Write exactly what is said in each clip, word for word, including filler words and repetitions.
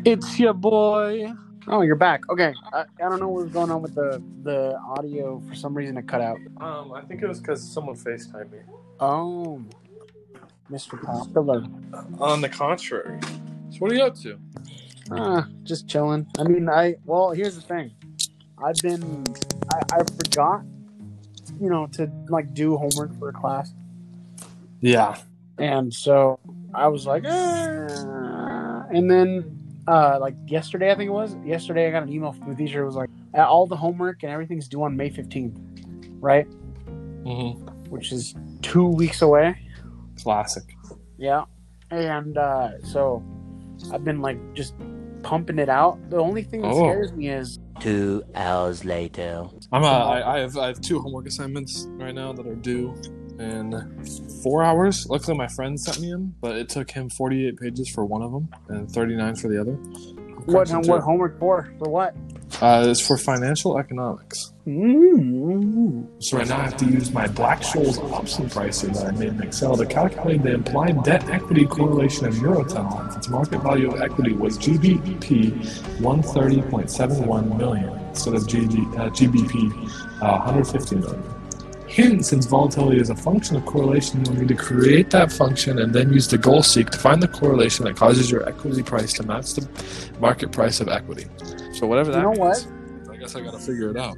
It's your boy. Oh, you're back. Okay. I, I don't know what was going on with the, the audio. For some reason, it cut out. Um, I think it was because someone FaceTimed me. Oh, Mister Popular. On the contrary. So what are you up to? Uh, just chilling. I mean, I, well, here's the thing. I've been, I, I forgot, you know, to, like, do homework for a class. Yeah. And so I was like, ah. And then, uh, like, yesterday, I think it was, yesterday I got an email from the teacher. It was like, all the homework and everything's due on May fifteenth, right? Mm-hmm. Which is two weeks away. Classic. Yeah. And uh, so I've been, like, just pumping it out. The only thing that Oh. scares me is... Two hours later. I'm uh, I, I have I have two homework assignments right now that are due in four hours. Luckily, my friend sent me them, but it took him forty-eight pages for one of them and thirty-nine for the other. What, what homework for? For what? Uh, it's for financial economics. Mm-hmm. So right now I have to use my Black-Scholes option pricing that I made in Excel to calculate the implied debt-equity correlation of Eurotunnel. Its market value of equity was G B P one hundred thirty point seven one million instead of G G, uh, G B P uh, one hundred fifty million. Hence, since volatility is a function of correlation, you'll need to create that function and then use the goal seek to find the correlation that causes your equity price to match the market price of equity. So whatever that You know means, what? I guess I gotta figure it out.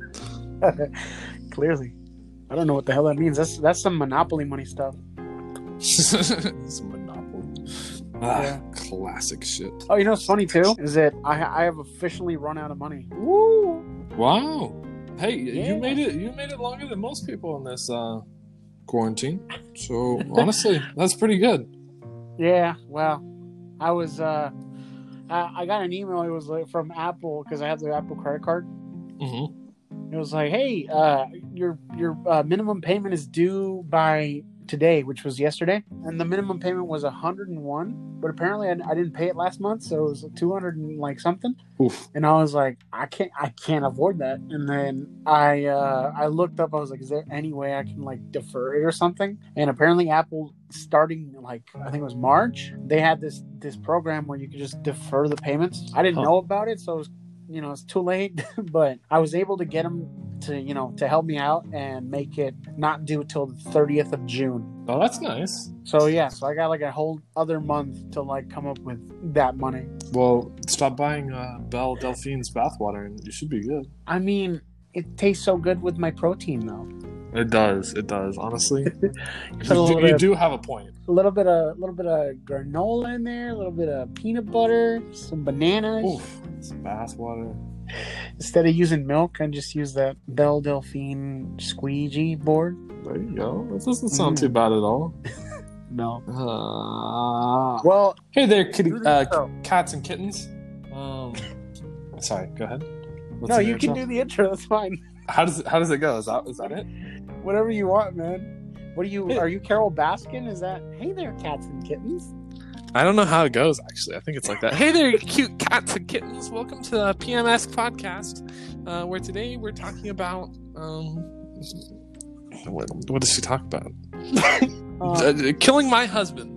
Clearly. I don't know what the hell that means. That's that's some Monopoly money stuff. It's Monopoly. Ah, Yeah. classic shit. Oh, you know what's funny too? Is that I I have officially run out of money. Woo! Wow. Hey, Yeah. you made it. You made it longer than most people in this uh, quarantine. So honestly, that's pretty good. Yeah, well, I was uh I, I got an email. It was like from Apple because I have the Apple credit card. Mm-hmm. It was like, hey, uh, your your uh, minimum payment is due by today, which was yesterday, and the minimum payment was a hundred and one. But apparently, I, I didn't pay it last month, so it was two hundred and like something. Oof. And I was like, I can't, I can't afford that. And then I uh, I looked up. I was like, is there any way I can like defer it or something? And apparently, Apple starting like I think it was March, they had this this program where you could just defer the payments. I didn't Huh. know about it, so it was, you know, it's too late. But I was able to get them to, you know, to help me out and make it not due till the thirtieth of June. Oh, that's nice. So yeah, so I got like a whole other month to like come up with that money. Well, stop buying uh, Belle Delphine's bathwater, and you should be good. I mean, it tastes so good with my protein though. It does. It does. Honestly, Put you, a do, little you bit, do have a point. a little bit of, a little bit of granola in there, a little bit of peanut butter, some bananas. Oof, some bathwater. Instead of using milk, I just use that Belle Delphine squeegee board. There you go. That doesn't sound Mm. too bad at all. No. Uh, Well, hey there, kitty, do the uh, intro. cats and kittens. Um, sorry. Go ahead. What's no, the you intro? can do the intro. That's fine. How does it, how does it go? Is that is that it? Whatever you want, man. What are you? Are you Carol Baskin? Is that? Hey there, cats and kittens. I don't know how it goes, actually. I think it's like that. Hey there, cute cats and kittens. Welcome to the P M S podcast, uh, where today we're talking about... Um, what, what does she talk about? Uh, Uh, killing my husband.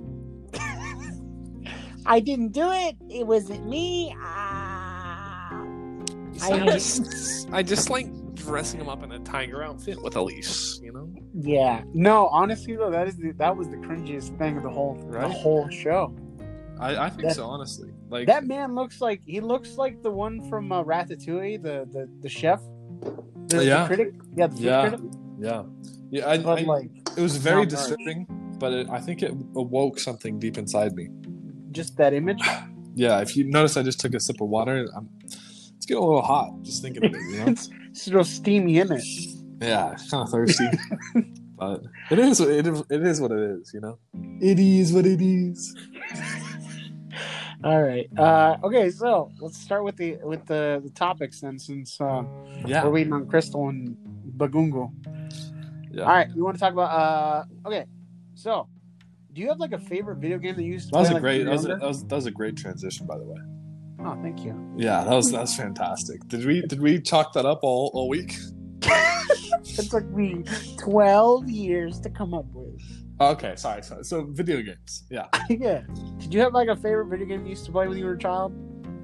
I didn't do it. It wasn't me. Ah. I I- just, I just like dressing him up in a tiger outfit with a leash, you know? Yeah. No, honestly though, that is the, that was the cringiest thing of the whole Right? the whole show. I, I think That- so, honestly. Like That man looks like he looks like the one from uh, Ratatouille, the, the the chef. The, the Yeah. critic. Yeah. The food Yeah. critic. yeah, yeah. I, But I- like, it was very not very. disturbing, but it, I think it awoke something deep inside me. just that image. Yeah, if you notice, I just took a sip of water. I'm, it's getting a little hot just thinking of it. You know? It's it's real steamy in it. Yeah, kind of thirsty, but it is. It is. It is what it is. You know. It is what it is. All right. Uh, okay, so let's start with the with the, the topics then, since uh, Yeah. we're waiting on Crystal and Bagungo. Yeah. All right, we want to talk about. Uh, okay, so do you have like a favorite video game that you used to That was play? a like, great. when That you was a, were that was that was a great transition, by the way. younger? Oh, thank you. Yeah, that was that was fantastic. Did we did we chalk that up all, all week? It took me twelve years to come up with. Okay, sorry, sorry. So video games. Yeah. Yeah. Did you have like a favorite video game you used to play when you were a child?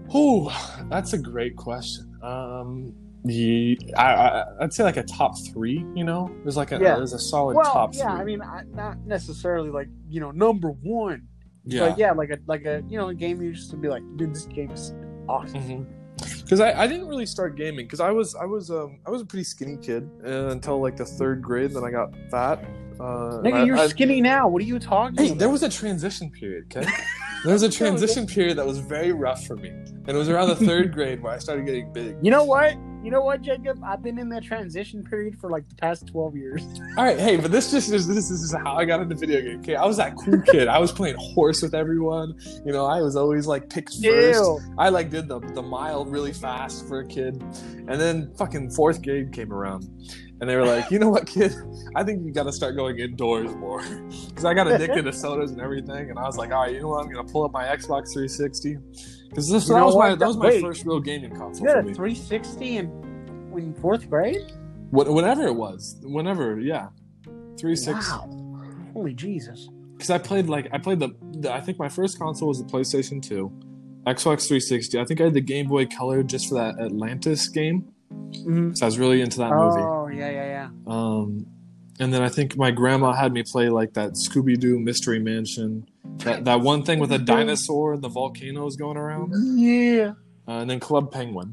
Oh, that's a great question. Um, the I, I I'd say like a top three. You know, there's like a Yeah. there's a solid Well, top yeah, three. I mean, I, not necessarily like you know number one, yeah, but yeah, like a like a you know a game you used to be like, dude, this game is awesome. Because I, I didn't really start gaming because I was I was um I was a pretty skinny kid uh, until like the third grade. Then I got fat. Uh, Nigga, I- you're I- skinny now. What are you talking Hey, about? there was a transition period, okay? There was a transition period that was very rough for me. And it was around the third grade where I started getting big. You know what? You know what, Jacob? I've been in that transition period for like the past twelve years. All right, hey, but this just is this, this is how I got into video game. Okay, I was that cool kid. I was playing horse with everyone. You know, I was always like picked first. Ew. I like did the the mile really fast for a kid. And then fucking fourth grade came around. And they were like, you know what, kid? I think you got to start going indoors more. Because I got addicted to sodas and everything. And I was like, all right, you know what? I'm going to pull up my Xbox three sixty. Because this You that know was, my, what? that was my Wait. first real gaming console You for had a me. three sixty in, in fourth grade? What, whenever it was. Whenever, yeah. three sixty. Wow. Holy Jesus. Because I played, like, I played the, the, I think my first console was the PlayStation two. Xbox three sixty. I think I had the Game Boy Color just for that Atlantis game. Mhm. So I was really into that movie. Oh, yeah, yeah, yeah. Um, and then I think my grandma had me play like that Scooby-Doo Mystery Mansion, that that one thing with a dinosaur and the volcanoes going around, Yeah. uh, and then Club Penguin.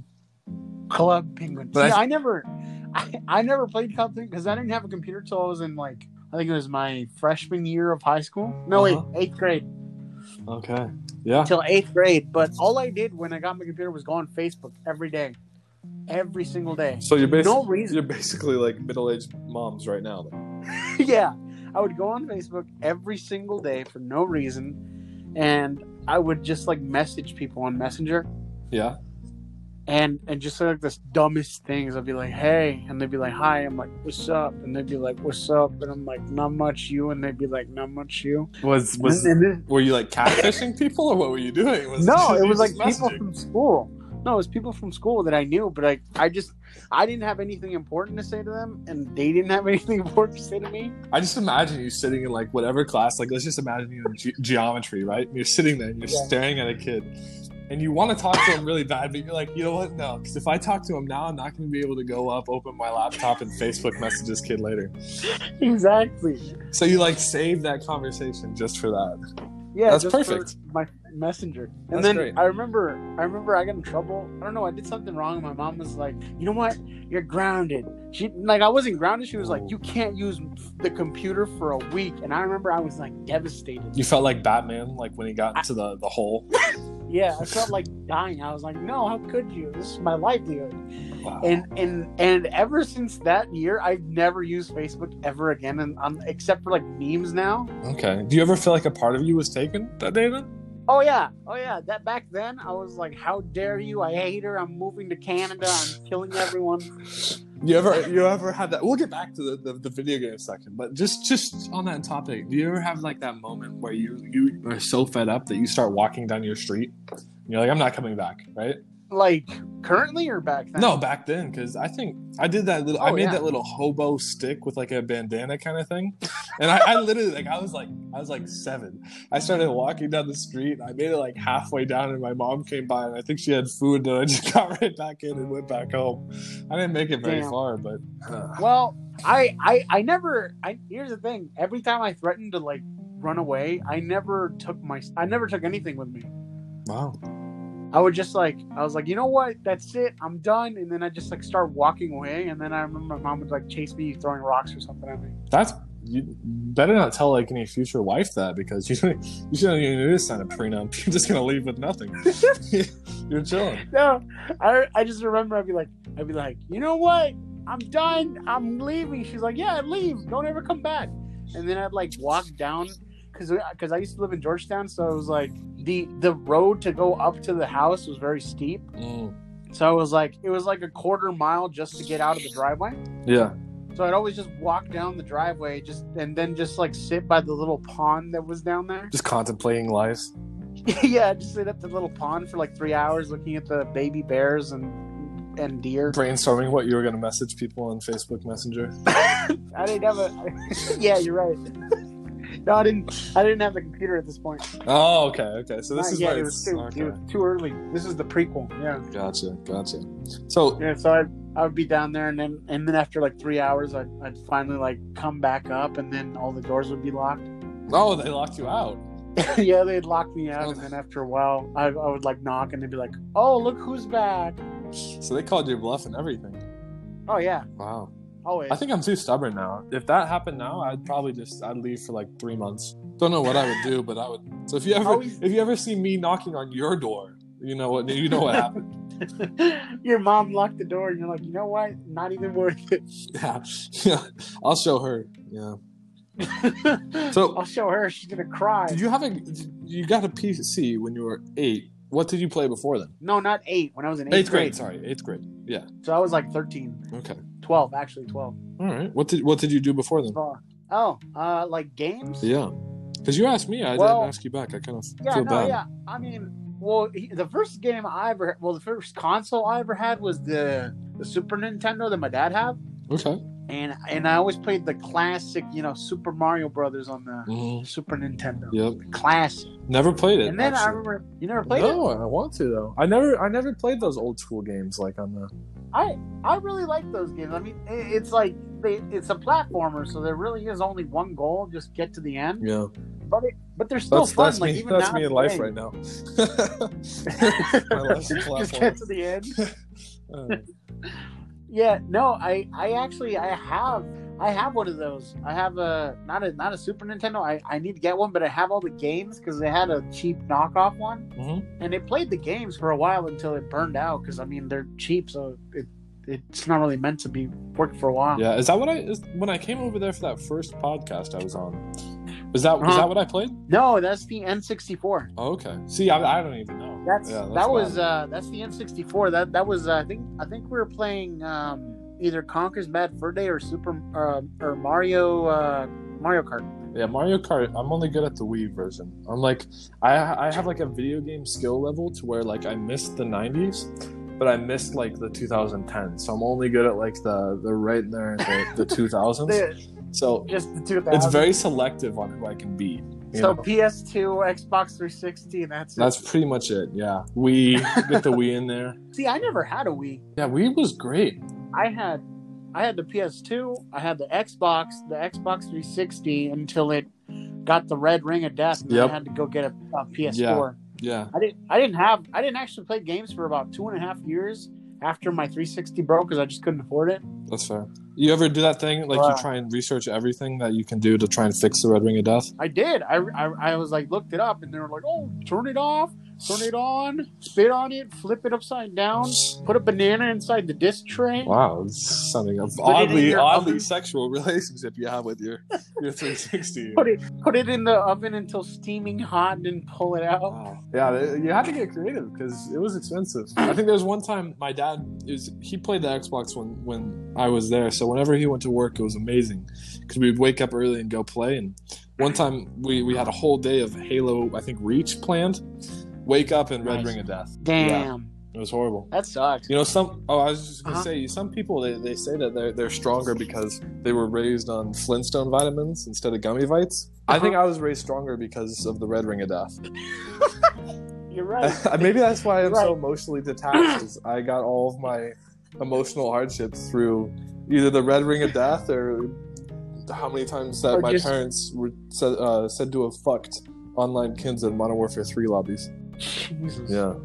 Club Penguin. But See, I- I, never, I, I never played Club Penguin because I didn't have a computer till I was in like, I think it was my freshman year of high school. No, Uh-huh. wait, eighth grade. Okay, yeah, Till eighth grade. But all I did when I got my computer was go on Facebook every day, every single day. so you're basically No reason. you're basically like middle-aged moms right now. Then. Yeah, I would go on Facebook every single day for no reason, and I would just like message people on Messenger, Yeah, and and just say like the dumbest things. I'd be like, "Hey," and they'd be like, "Hi." I'm like, "What's up?" And they'd be like, "What's up?" And I'm like, "Not much, you." And they'd be like, "Not much, you." was was And then- were you like catfishing people or what were you doing? Was no, it you was like just people messaging? from school. No, it was people from school that I knew, but I, I just, I didn't have anything important to say to them, and they didn't have anything important to say to me. I just imagine you sitting in like whatever class, like let's just imagine you in ge- geometry, right? And you're sitting there and you're Yeah. staring at a kid, and you want to talk to him really bad, but you're like, you know what? No, because if I talk to him now, I'm not going to be able to go up, open my laptop, and Facebook message this kid later. Exactly. So you like save that conversation just for that. Yeah, That's just perfect. for my messenger. And That's then great. I remember, I remember I got in trouble. I don't know. I did something wrong. My mom was like, "You know what? You're grounded." She like I wasn't grounded. She was like, "You can't use the computer for a week." And I remember I was like devastated. You felt like Batman, like when he got into the the hole. Yeah, I felt like dying. I was like, "No, how could you? This is my livelihood." Wow. And and and ever since that year, I've never used Facebook ever again, and um, except for like memes now. Okay. Do you ever feel like a part of you was taken that day then? Oh yeah, oh yeah. That back then, I was like, "How dare you? I hate her. I'm moving to Canada. I'm killing everyone." You ever you ever had that? We'll get back to the, the, the video game section, but just just on that topic, do you ever have like that moment where you you are so fed up that you start walking down your street? And you're like, I'm not coming back, right? Like currently or back then? No, back then, because I think I did that little. I Oh, made yeah. that little hobo stick with like a bandana kind of thing, and I, I literally like I was like I was like seven. I started walking down the street. I made it like halfway down, and my mom came by, and I think she had food, and I just got right back in and went back home. I didn't make it very Damn. far, but uh, Well, I, I, I never. I here's the thing. Every time I threatened to like run away, I never took my. I never took anything with me. wow. I would just like. I was like, you know what? That's it. I'm done. And then I just like start walking away. And then I remember my mom would like chase me, throwing rocks or something at me. That's you better not tell like any future wife that because you you shouldn't even do this kind of prenup. You're just gonna leave with nothing. You're chilling. No, I, I just remember I'd be like, I'd be like, you know what? I'm done. I'm leaving. She's like, yeah, leave. Don't ever come back. And then I'd like walk down because because I used to live in Georgetown, so it was like the the road to go up to the house was very steep. Mm. So it was like it was like a quarter mile just to get out of the driveway. Yeah. So I'd always just walk down the driveway, just and then just like sit by the little pond that was down there. Just contemplating life. Yeah, just sit at the little pond for like three hours, looking at the baby bears and and deer. Brainstorming what you were going to message people on Facebook Messenger. I didn't have a. Yeah, you're right. No, I didn't. I didn't have the computer at this point. Oh, okay, okay. So this Not is yet. why It it's was, too, okay. it was too early. This is the prequel. Yeah. Gotcha, gotcha. So Yeah. So I I would be down there, and then and then after like three hours, I'd, I'd finally like come back up, and then all the doors would be locked. oh, they locked you out. Yeah, they'd lock me out, Oh. and then after a while, I, I would like knock, and they'd be like, "Oh, look who's back!" So they called your bluff and everything. Oh yeah, Wow. always. I think I'm too stubborn now. If that happened now, I'd probably just I'd leave for like three months. Don't know what I would do, but I would. So if you ever Always- if you ever see me knocking on your door, you know what you know what happened. Your mom locked the door, and you're like, you know what? Not even worth it. Yeah, yeah. I'll show her. Yeah. So I'll show her. She's gonna cry. did you have a you got a P C when you were eight? What did you play before then? No, not eight. When I was in eighth, Eighth grade. Sorry, eighth grade. Yeah. So I was like thirteen, Okay. twelve, actually twelve. All right. What did what did you do before then? Oh, uh, like games? Yeah. Because you asked me, I Well- didn't ask you back. I kind of Yeah, feel no, bad. yeah. I mean, well, he, the first game I ever, well, the first console I ever had was the the Super Nintendo that my dad had, Okay. and and I always played the classic, you know, Super Mario Brothers on the hmm Super Nintendo. Yep. Classic. Never played it. And then I actually. remember, you never played it? No, I want to though. I never, I never played those old school games like on the. I I really like those games. I mean, it, it's like they, it's a platformer, so there really is only one goal: just get to the end. Yeah, But it, but they're still that's fun. that's like me. even That's now me in life today. right now. My life's a Just platform. get to the end. Uh, Yeah, no, I, I actually I have I have one of those. I have a not a not a Super Nintendo. I, I need to get one, but I have all the games because they had a cheap knockoff one, mhm. and it played the games for a while until it burned out. Because I mean they're cheap, so it it's not really meant to be worked for a while. Yeah, is that what I is, when I came over there for that first podcast I was on? Was that was Uh-huh. that what I played? No, that's the N sixty-four. Oh, okay. See, I, I don't even know. That's, Yeah, that's that was bad. uh that's the N sixty-four. That that was uh, I think I think we were playing um either Conker's Bad Fur Day or Super uh, or Mario uh Mario Kart. Yeah, Mario Kart. I'm only good at the Wii version. I'm like, I I have like a video game skill level to where like I missed the nineties, but I missed like the two thousand ten. So I'm only good at like the the right there the, the two thousands. The, So just the two thousand. it's very selective on who I can beat. you So know? P S two, Xbox three sixty, and that's it. That's pretty much it. Yeah, Wii, get the Wii in there. See, I never had a Wii. Yeah, Wii was great. I had, I had the P S two. I had the Xbox, the Xbox three sixty until it got the red ring of death, and then Yep. I had to go get a, a P S four. Yeah, I didn't. I didn't have. I didn't actually play games for about two and a half years after my three sixty broke because I just couldn't afford it. that's fair. You ever do that thing like Uh, you try and research everything that you can do to try and fix the red ring of death? I did. I, I, I was like looked it up, and they were like, "Oh, turn it off, turn it on, spit on it, flip it upside down, put a banana inside the disc tray." Wow, it's sounding an it in oddly your oddly oven. sexual relationship you have with your your three sixty. Put it put it in the oven until steaming hot, and then pull it out. Wow. Yeah, they- you had to get creative because it was expensive. I think there was one time my dad is he played the Xbox when when I was there, so whenever he went to work, it was amazing because we'd wake up early and go play. And one time we we had a whole day of Halo, I think Reach planned. Wake up and Red Nice. Ring of Death. Damn, It was horrible. that sucks. You know, some. Oh, I was just gonna Uh-huh. say, some people they, they say that they're they're stronger because they were raised on Flintstone vitamins instead of gummy vites. I Uh-huh. think I was raised stronger because of the Red Ring of Death. You're right. Maybe that's why I'm so Right. emotionally detached. Is I got all of my emotional hardships through either the Red Ring of Death or how many times that Or my just- parents were said, uh, said to have fucked online kids in Modern Warfare three lobbies. Jesus. Yeah.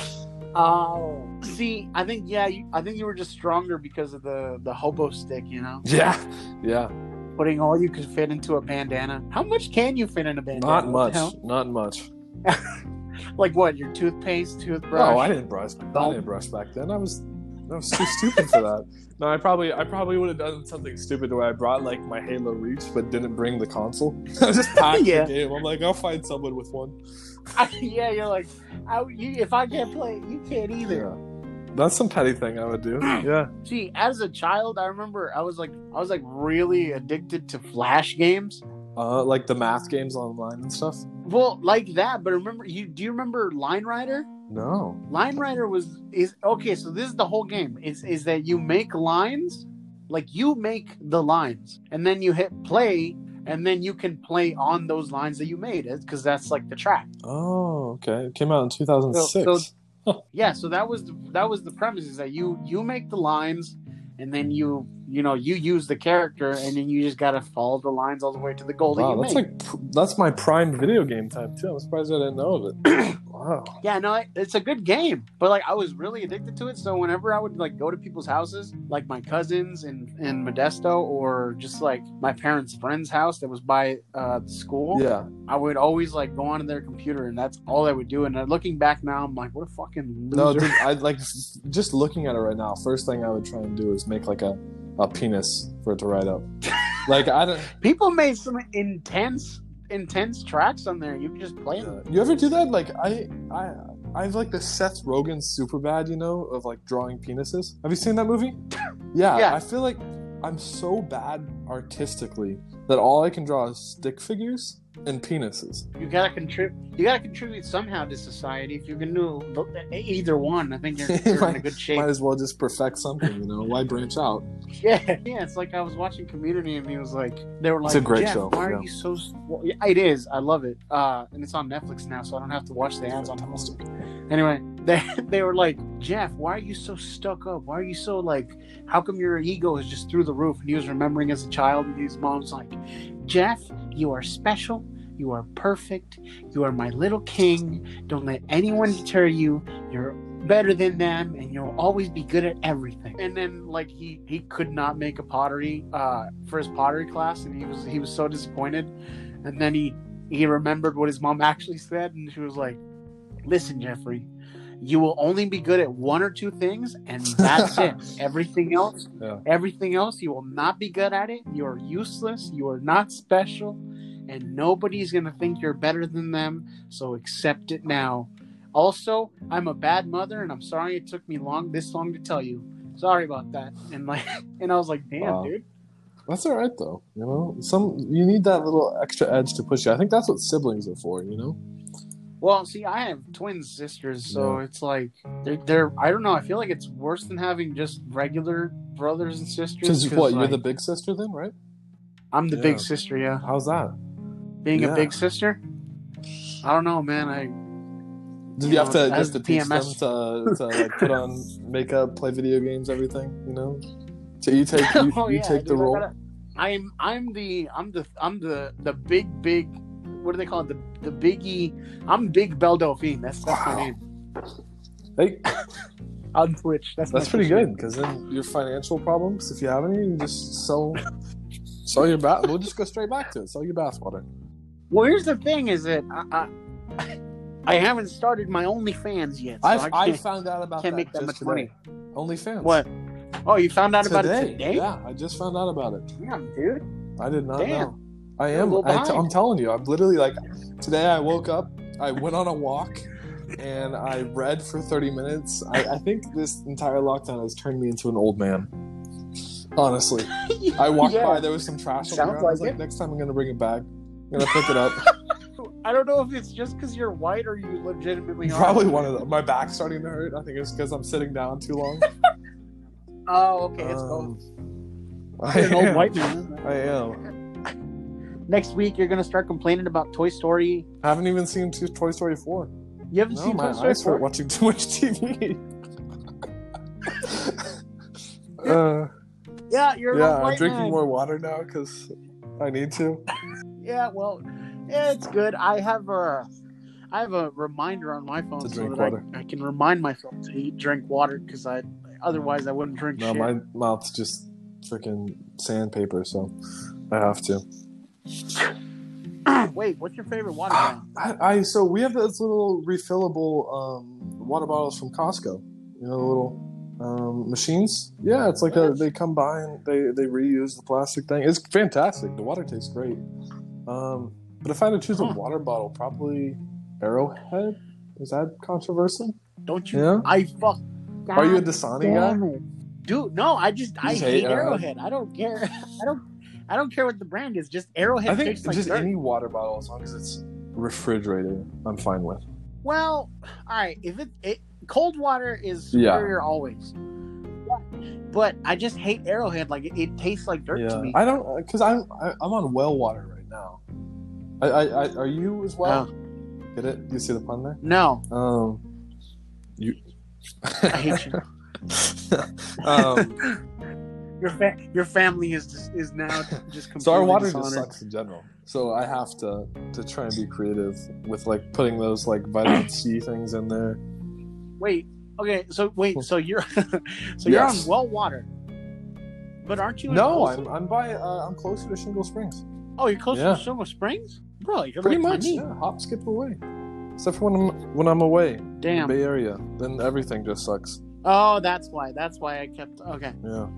Oh, see, I think yeah, you, I think you were just stronger because of the the hobo stick. You know, Yeah. Yeah. putting all you could fit into a bandana. How much can you fit in a bandana? Not What much. the hell? Not much. Like what? Your toothpaste, toothbrush. No, I didn't brush. I didn't brush back then. I was, I was too stupid for that. No, I probably, I probably would have done something stupid where I brought like my Halo Reach, but didn't bring the console. I just packed Yeah. the game. I'm like, I'll find someone with one. yeah, you're like, I, you, if I can't play, you can't either. Yeah, that's some petty thing I would do. Yeah. See, as a child, I remember I was like, I was like really addicted to Flash games. Uh, like the math games online and stuff. Well, like that, but remember, you do you remember Line Rider? No. Line Rider was is okay. So this is the whole game. Is is that you make lines, like you make the lines, and then you hit play, and then you can play on those lines that you made, because that's like the track. Oh, okay. It came out in two thousand six. So, so yeah, so that was the, that was the premise, is that you you make the lines, and then you you know you use the character, and then you just gotta follow the lines all the way to the goal Wow, that you that's make. like pr- that's my prime video game time too. I'm surprised I didn't know of it. Wow. Yeah, no, it- it's a good game, but like I was really addicted to it. So whenever I would like go to people's houses, like my cousins in in Modesto, or just like my parents' friend's house that was by uh, the school, Yeah. I would always like go onto their computer, and that's all I would do. And uh, looking back now, I'm like, what a fucking No, loser. dude, I like just looking at it right now. First thing I would try and do is make like a, a penis for it to ride up. Like I don't. People made some intense, intense tracks on there. You can just play them. Uh, you ever do that? Like I, I, I have like the Seth Rogen Superbad, you know, of like drawing penises. Have you seen that movie? Yeah, Yeah. I feel like I'm so bad artistically that all I can draw is stick figures and penises. You gotta contribute. You gotta contribute somehow to society. If you can do bo- either one, I think you're, you're in a good shape. Might as well just perfect something, you know. Why branch out? Yeah, yeah. It's like I was watching Community, and he was like, they were like, It's a great Jeff, show, why yeah. are you so? s- Well, yeah, it is. I love it. Uh, and it's on Netflix now, so I don't have to watch the ads on Netflix. Anyway, they they were like, Jeff, why are you so stuck up? Why are you so like? How come your ego is just through the roof? And he was remembering as a child, and his mom's like, Jeff, you are special. You are perfect. You are my little king. Don't let anyone deter you. You're better than them, and you'll always be good at everything. And then, like, he he could not make a pottery uh, for his pottery class, and he was he was so disappointed. And then he he remembered what his mom actually said, and she was like, "Listen, Jeffrey, you will only be good at one or two things, and that's it. Everything else, Yeah. everything else, you will not be good at it. You are useless. You are not special." And nobody's going to think you're better than them, so accept it now. Also, I'm a bad mother, and I'm sorry it took me long this long to tell you. Sorry about that. And like, and I was like, damn, Wow. dude. That's all right though. You know, some you need that little extra edge to push you. I think that's what siblings are for. You know. Well, see, I have twin sisters, so Yeah. it's like, they're, they're, I don't know, I feel like it's worse than having just regular brothers and sisters. Because 'cause, what? You're like, the big sister then, right? I'm the Yeah. big sister, yeah. How's that? Being Yeah. a big sister? I don't know, man. I Did You you have know, to as just to the teach P M S them to, to like put on makeup, play video games, everything? You know. So you take you, Oh, you yeah, take the dude, I role. gotta- I'm I'm the I'm the I'm the the big big what do they call it, the the biggie I'm Big Belle Delphine. That's that's Wow. my name Hey, on Twitch. That's that's my pretty Twitch good because then your financial problems, if you have any, you just sell sell your bath. We'll just go straight back to it. Sell your bath water. name. Well, here's the thing: is that I I, I haven't started my OnlyFans yet. So I, I, I can't, found out about can't that make that just much today. money. OnlyFans. What? Oh, you found out about Today. it today? Yeah, I just found out about it. Damn, dude. I did not Damn. know. I You're a am. little I t- behind. I'm telling you. I'm literally like, today I woke up, I went on a walk, and I read for thirty minutes. I, I think this entire lockdown has turned me into an old man. Honestly, I walked Yeah. by, there was some trash on the Sounds ground. I was like like, it. next time I'm gonna bring it back. I'm gonna pick it up. I don't know if it's just because you're white or you legitimately are. Probably one of them. My back's starting to hurt. I think it's because I'm sitting down too long. Oh, okay. It's Um, both. I You're an old am. white man. I am. Next week, you're gonna start complaining about Toy Story. I haven't even seen two- Toy Story four. You haven't No, seen my Toy Story eyes hurt four? watching too much T V. uh, Yeah, you're an yeah, old I'm white drinking man. more water now because I need to. Yeah, well, yeah, it's good. I have a, I have a reminder on my phone To so drink that water. I, I can remind myself to eat, drink water because I, otherwise I wouldn't drink No, shit. my mouth's just freaking sandpaper, so I have to. Wait, what's your favorite water brand? I, I so we have those little refillable um, water bottles from Costco. You know, the little um, machines. Yeah, it's like a, they come by and they they reuse the plastic thing. It's fantastic. The water tastes great. Um, but if I had to choose a Huh. water bottle, probably Arrowhead. Is that controversial? Don't you? Yeah. I fuck. Are you a God Dasani damn guy? it. Dude, no, I just I just hate hate Arrowhead. I don't care. I don't I don't care what the brand is. Just Arrowhead I think tastes like just dirt. any water bottle, as long as it's refrigerated, I'm fine with. Well, all right. If it, it cold water is Yeah. superior always, yeah. But I just hate Arrowhead. Like it, it tastes like dirt to Yeah, me. I don't because I'm I, I'm on well water right I, I, I, are you as well? Oh. Get it? You see the pun there? No, Um, you. I hate you. um, Your fa- your family is just, is now just completely so our water just dishonored. sucks in general. So I have to to try and be creative with like putting those like vitamin C things in there. Wait, okay, so wait, so you're so you're Yes. on well water, but aren't you? In No, Folsom? I'm I'm by uh, I'm closer to Shingle Springs. Oh, you're close Yeah. to Shingle Springs, bro. You're Pretty like much, my knee. yeah. Hop, skip away. Except for when I'm when I'm away, Damn. Bay Area, then everything just sucks. Oh, that's why. That's why I kept. Okay, Yeah.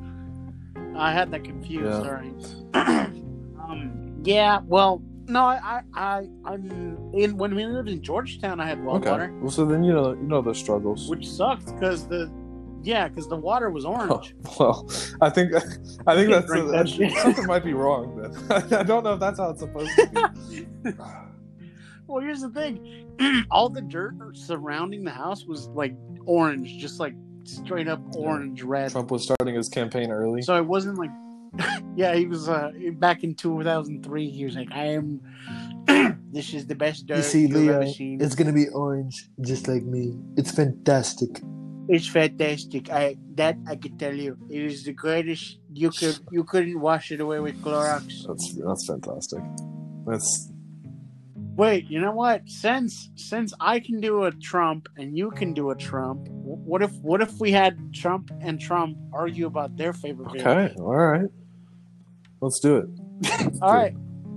I had that confused. Yeah. All right. um. Yeah. Well, no. I. I. I I'm in when we lived in Georgetown. I had well Okay. water, Well, so then you know you know the struggles. which sucked because the. Yeah, because the water was Oh, orange. well, I think I think that's Drink uh, that shit. something might be wrong. Then I don't know if that's how it's supposed to be. Well, here's the thing. All the dirt surrounding the house was like orange, just like straight up orange red. Trump was starting his campaign early. So it wasn't like, yeah, he was uh, back in two thousand three. He was like, I am, this is the best dirt You see, you've Leo, ever seen. it's gonna be orange, just like me. It's fantastic. It's fantastic. I that I can tell you. It is the greatest. You could you couldn't wash it away with Clorox. That's that's fantastic. That's Wait, you know what? Since since I can do a Trump and you can do a Trump, wh- what if what if we had Trump and Trump argue about their favorite video? okay. All right. Let's do it. All right.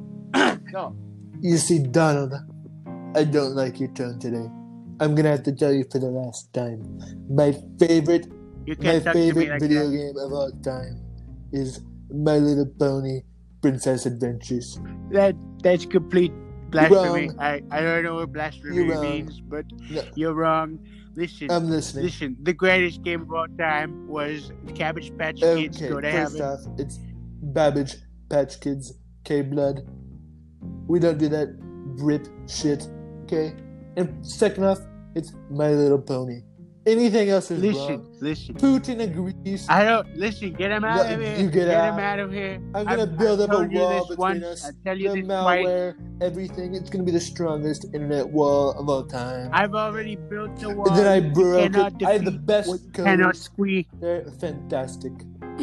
Go. You see, Donald, I don't like your tone today. I'm gonna have to tell you for the last time. My favorite, You my can't talk to me favorite like video that. game of all time is My Little Pony Princess Adventures. That that's complete blasphemy. Wrong. I, I don't know what blasphemy You're wrong. means, but No. you're wrong. Listen, I'm listening. listen. The greatest game of all time was Cabbage Patch Kids Okay, Go to first Heaven. off, it's Babbage, Patch Kids, K-Blood. We don't do that drip shit, okay? And second off, it's My Little Pony. Anything else is Listen, wrong. listen. Putin agrees. I don't listen. Get him out No, of here. you get out. him out of here. I'm gonna I've- build I've up a told you wall this between once. us. I tell you the this twice. malware, everything. It's gonna be the strongest internet wall of all time. I've already built the wall. and then I You broke it. cannot I have the defeat best what you cannot coders. squeeze. They're fantastic.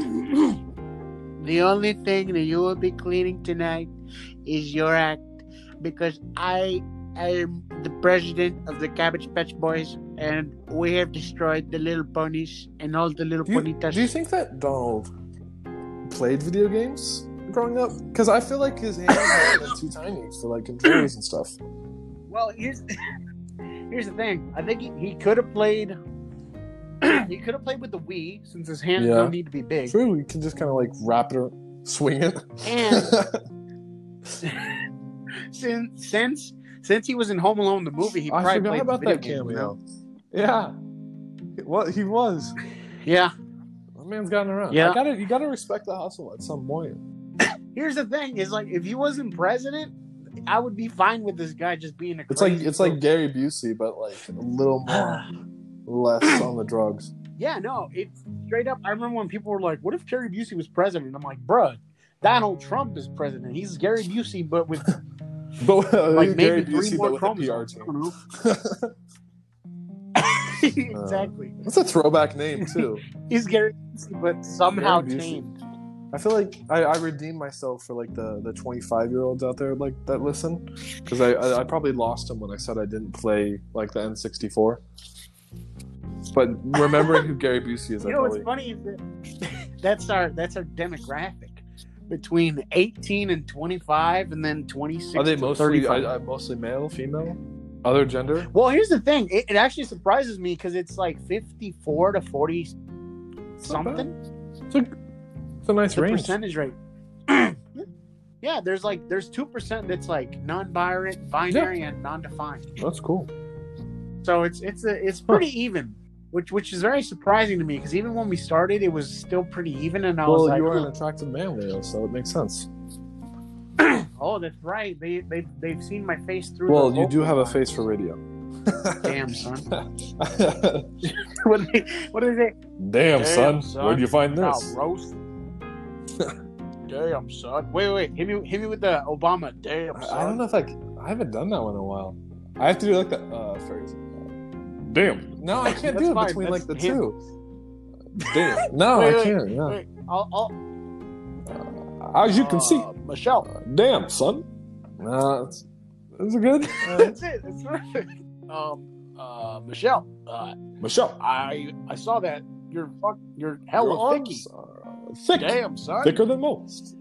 The only thing that you will be cleaning tonight is your act, because I am the president of the Cabbage Patch Boys, and we have destroyed the little ponies and all the little Do you, ponitas. do you think that Donald played video games growing up? Because I feel like his hands have been too tiny for like controllers and stuff. Well, here's here's the thing. I think he, he could have played. He could have played with the Wii, since his hands Yeah. don't need to be big. True, we can just kind of like wrap it, or swing it. And since since since he was in Home Alone the movie, he I probably forgot played about video that games, you know? cameo. Yeah, what he was. Yeah. That man's gotten around. Yeah. I gotta, you gotta respect the hustle at some point. Here's the thing: is like if he wasn't president, I would be fine with this guy just being a. It's like crazy it's like fool. Gary Busey, but like a little more, less on the drugs. Yeah, no, it's straight up. I remember when people were like, "What if Gary Busey was president?" I'm like, "Bruh, Donald Trump is president. He's Gary Busey, but with But uh, like Gary maybe three Busey, more but with a P R chromosomes." team. I don't know. Exactly. That's a throwback name too. He's Gary Busey, but somehow Gary Busey. tamed. I feel like I, I redeemed myself for like the the twenty-five year olds out there like that listen, because I, I I probably lost them when I said I didn't play like the N sixty-four. But remembering who Gary Busey is, I You know what's probably funny is that that's our that's our demographic between eighteen and twenty-five, and then twenty-six. are they to mostly thirty-five. I, I mostly male, female, other gender? Well, here's the thing. It, it actually surprises me because it's like fifty-four to forty It's not bad. something. It's a, it's a nice The range. percentage rate. Yeah, there's like there's two percent that's like non-binary, binary, and non-defined. That's cool. So it's it's a it's pretty even, which which is very surprising to me because even when we started, it was still pretty even, and I was Well, like, you are an "Huh, attractive man, Leo, so it makes sense. oh, that's right. They they they've seen my face through. Well, the you do vocal have a lines. face for radio. Damn, son. what, do they, what do they say? Damn, Damn, son. son. Where'd you find Wow, this? roast. Damn, son. Wait, wait. Hit me, hit me with the Obama. Damn, I, son. I don't know if I, c- I haven't done that one in a while. I have to do like the uh phrase. Damn. No, I can't That's do it fine. between That's like the him. two. Damn. No, Wait, I wait, can't. Yeah. Wait, I'll, I'll, As you can see. uh, Michelle. Uh, damn, son. Nah, that's, that's good. Uh, That's it. That's perfect. Um, uh, Michelle. Uh, Michelle. I, I saw that. You're fuck. You're hella Your thicky. arms are thick. Damn, son. Thicker than most.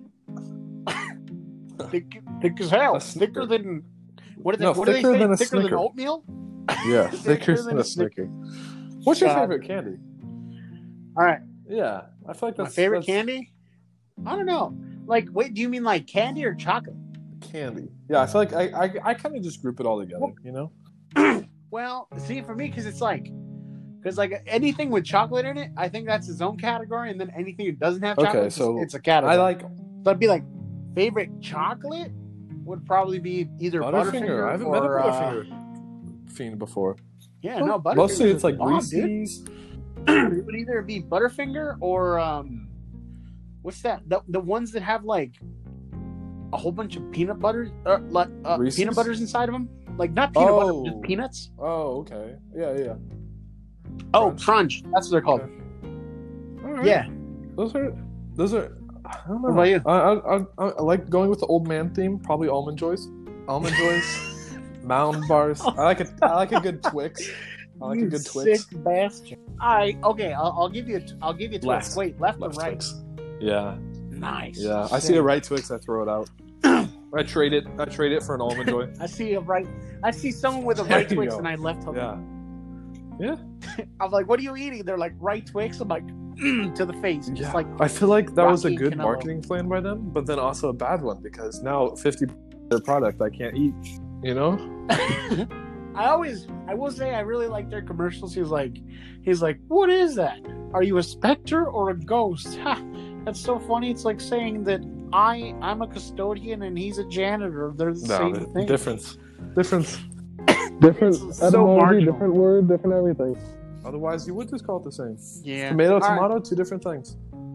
Thick, thick as hell. A thicker Snicker. than what do they, No, what do they thicker say? than a thicker Snicker. than oatmeal. Yeah, Thicker thicker than than a a Snicker. What's your God. favorite candy? All right, Yeah, I feel like that's my favorite that's candy. I don't know. Like, wait, do you mean like candy or chocolate? Candy. Yeah, I feel like I I, I kind of just group it all together. You know. Well, see, for me, because it's like, because like anything with chocolate in it, I think that's its own category, and then anything that doesn't have chocolate, Okay, it's- so it's a category. I like So I'd be like, favorite chocolate would probably be either Butterfinger. Butterfinger I haven't or, met a uh, Butterfinger fiend before. yeah, no, Butterfinger. Mostly it's like bomb, dude. Reese's. It would either be Butterfinger or um, what's that? The the ones that have like a whole bunch of peanut butter, uh, like uh, Reese's? peanut butters inside of them. Like not peanut butter, Oh. just peanuts. Oh, okay. Yeah, yeah. Oh, Crunch. crunch. That's what they're called. Okay. All right. Yeah. Those are those are. I don't know. What about you? I, I, I, I like going with the old man theme. Probably almond joys. Almond joys. Mound bars. I like a I like a good Twix. I like You a good Twix. sick bastard. All right. Okay. I'll, I'll give you. A, I'll give you a Twix. Left. Wait, left, Left or right? Twix. Yeah, Nice. yeah. I see a right Twix, I throw it out. I trade it. I trade it for an almond joy. I see a right. I see someone with a There right you Twix, go. and I left hook. Yeah. Yeah. I'm like, "What are you eating?" They're like, "Right Twix." I'm like, mm, to the face. It's Yeah. like, I feel like that was a Rocky good Canelo. marketing plan by them, but then also a bad one because now fifty their product I can't eat. You know? I always, I will say, I really like their commercials. He's like, he's like, "What is that? Are you a specter or a ghost?" Ha, that's so funny. It's like saying that I, I'm a custodian and he's a janitor. They're the No, same the- thing. difference. Difference. Different It's so etymology, marginal. different word, different everything. Otherwise, you would just call it the same. Yeah. Tomato, All right. tomato, two different things.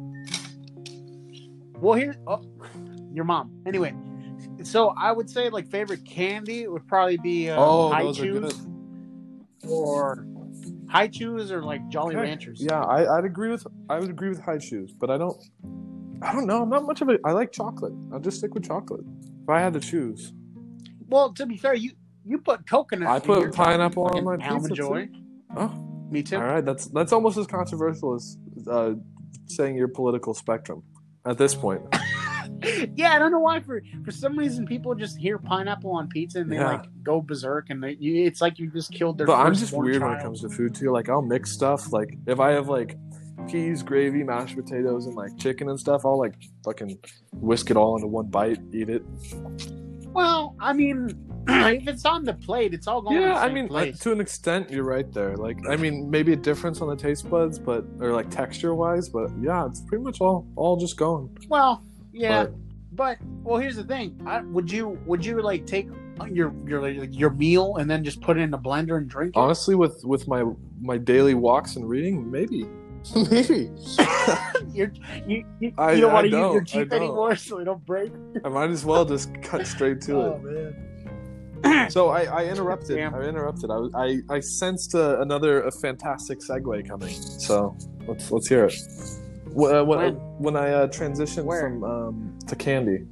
Well, here, oh, your mom. Anyway, so I would say like favorite candy would probably be uh, Oh, High those are Chews good. or High Chews or like Jolly Okay. Ranchers. Yeah, I, I'd agree with I would agree with high shoes, but I don't. I don't know. I'm not much of a. I like chocolate. I'll just stick with chocolate. If I had to choose, Well, to be fair, you you put coconut. I in put your pineapple fucking on my Almond pizza, Joy. too. oh, Me too. all right. That's that's almost as controversial as uh, saying your political spectrum at this point. Yeah, I don't know why. For for some reason, people just hear pineapple on pizza and they Yeah. like go berserk, and they, you, it's like you just killed their. But I'm just firstborn weird when it child. comes to food too. Like I'll mix stuff. Like if I have like peas, gravy, mashed potatoes, and like chicken and stuff, I'll like fucking whisk it all into one bite, eat it. Well, I mean, if it's on the plate, it's all going. to Yeah, the I same mean, place. like, to an extent, you're right there. Like, I mean, maybe a difference on the taste buds, but or like texture wise, but yeah, it's pretty much all all just going. well, yeah, But- but well, here's the thing. I, would you would you like take your your like, your meal and then just put it in a blender and drink it? Honestly, with with my my daily walks and reading, maybe, maybe You're, you you, I- you don't want I to use your don't, I teeth don't. anymore, so they don't break. I might as well just cut straight to Oh it. man. So I, I interrupted. Damn. I interrupted. I was- I, I sensed uh, another a fantastic segue coming. So let's let's hear it. Wh- uh, when When? when I uh, transitioned Where? from um, to candy,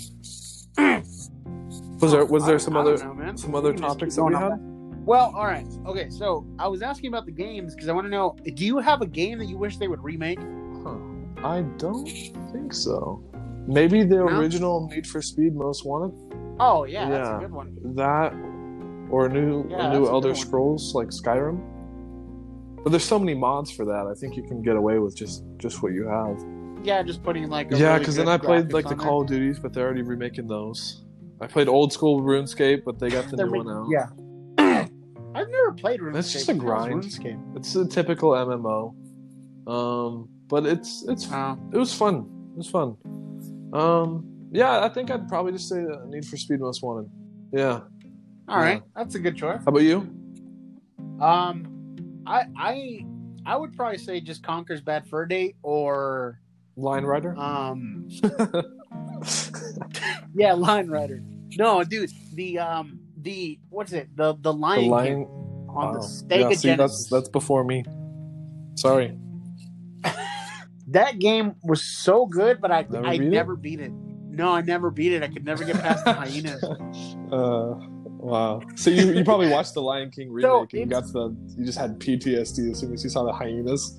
was there was there some I other don't know, man. some other You can just topics keep that we going had? on that. Well, all right. Okay, so I was asking about the games because I want to know: do you have a game that you wish they would remake? Huh. I don't think so. Maybe the No? original Need for Speed Most Wanted. Oh yeah, that's Yeah. a good one. That or a new Yeah, a that's new a Elder good one. Scrolls like Skyrim. But there's so many mods for that. I think you can get away with just just what you have. Yeah, just putting like a Yeah, really because good then I played graphics like the on there. Call of Duties, but they're already remaking those. I played old school RuneScape, but they got the They're new re- one out. Yeah. I've never played RuneScape. That's just a How's grind. RuneScape. It's a typical M M O. Um, but it's it's Uh, it was fun. It was fun. Um, yeah, I think I'd probably just say uh, Need for Speed Most Wanted. Yeah. all right, that's a good choice. How about you? Um, I I I would probably say just Conker's Bad Fur Day or Line Rider. Um, yeah, Line Rider. No, dude, the um, the what's it? The the the Lion Lion. King on Wow. the Sega Yeah, see, Genesis. that's that's before me. Sorry. That game was so good, but I Never I beat it? never beat it. No, I never beat it. I could never get past the hyenas. uh, wow. So you, you probably watched the Lion King remake So and you it's- got the you just had P T S D as soon as you saw the hyenas.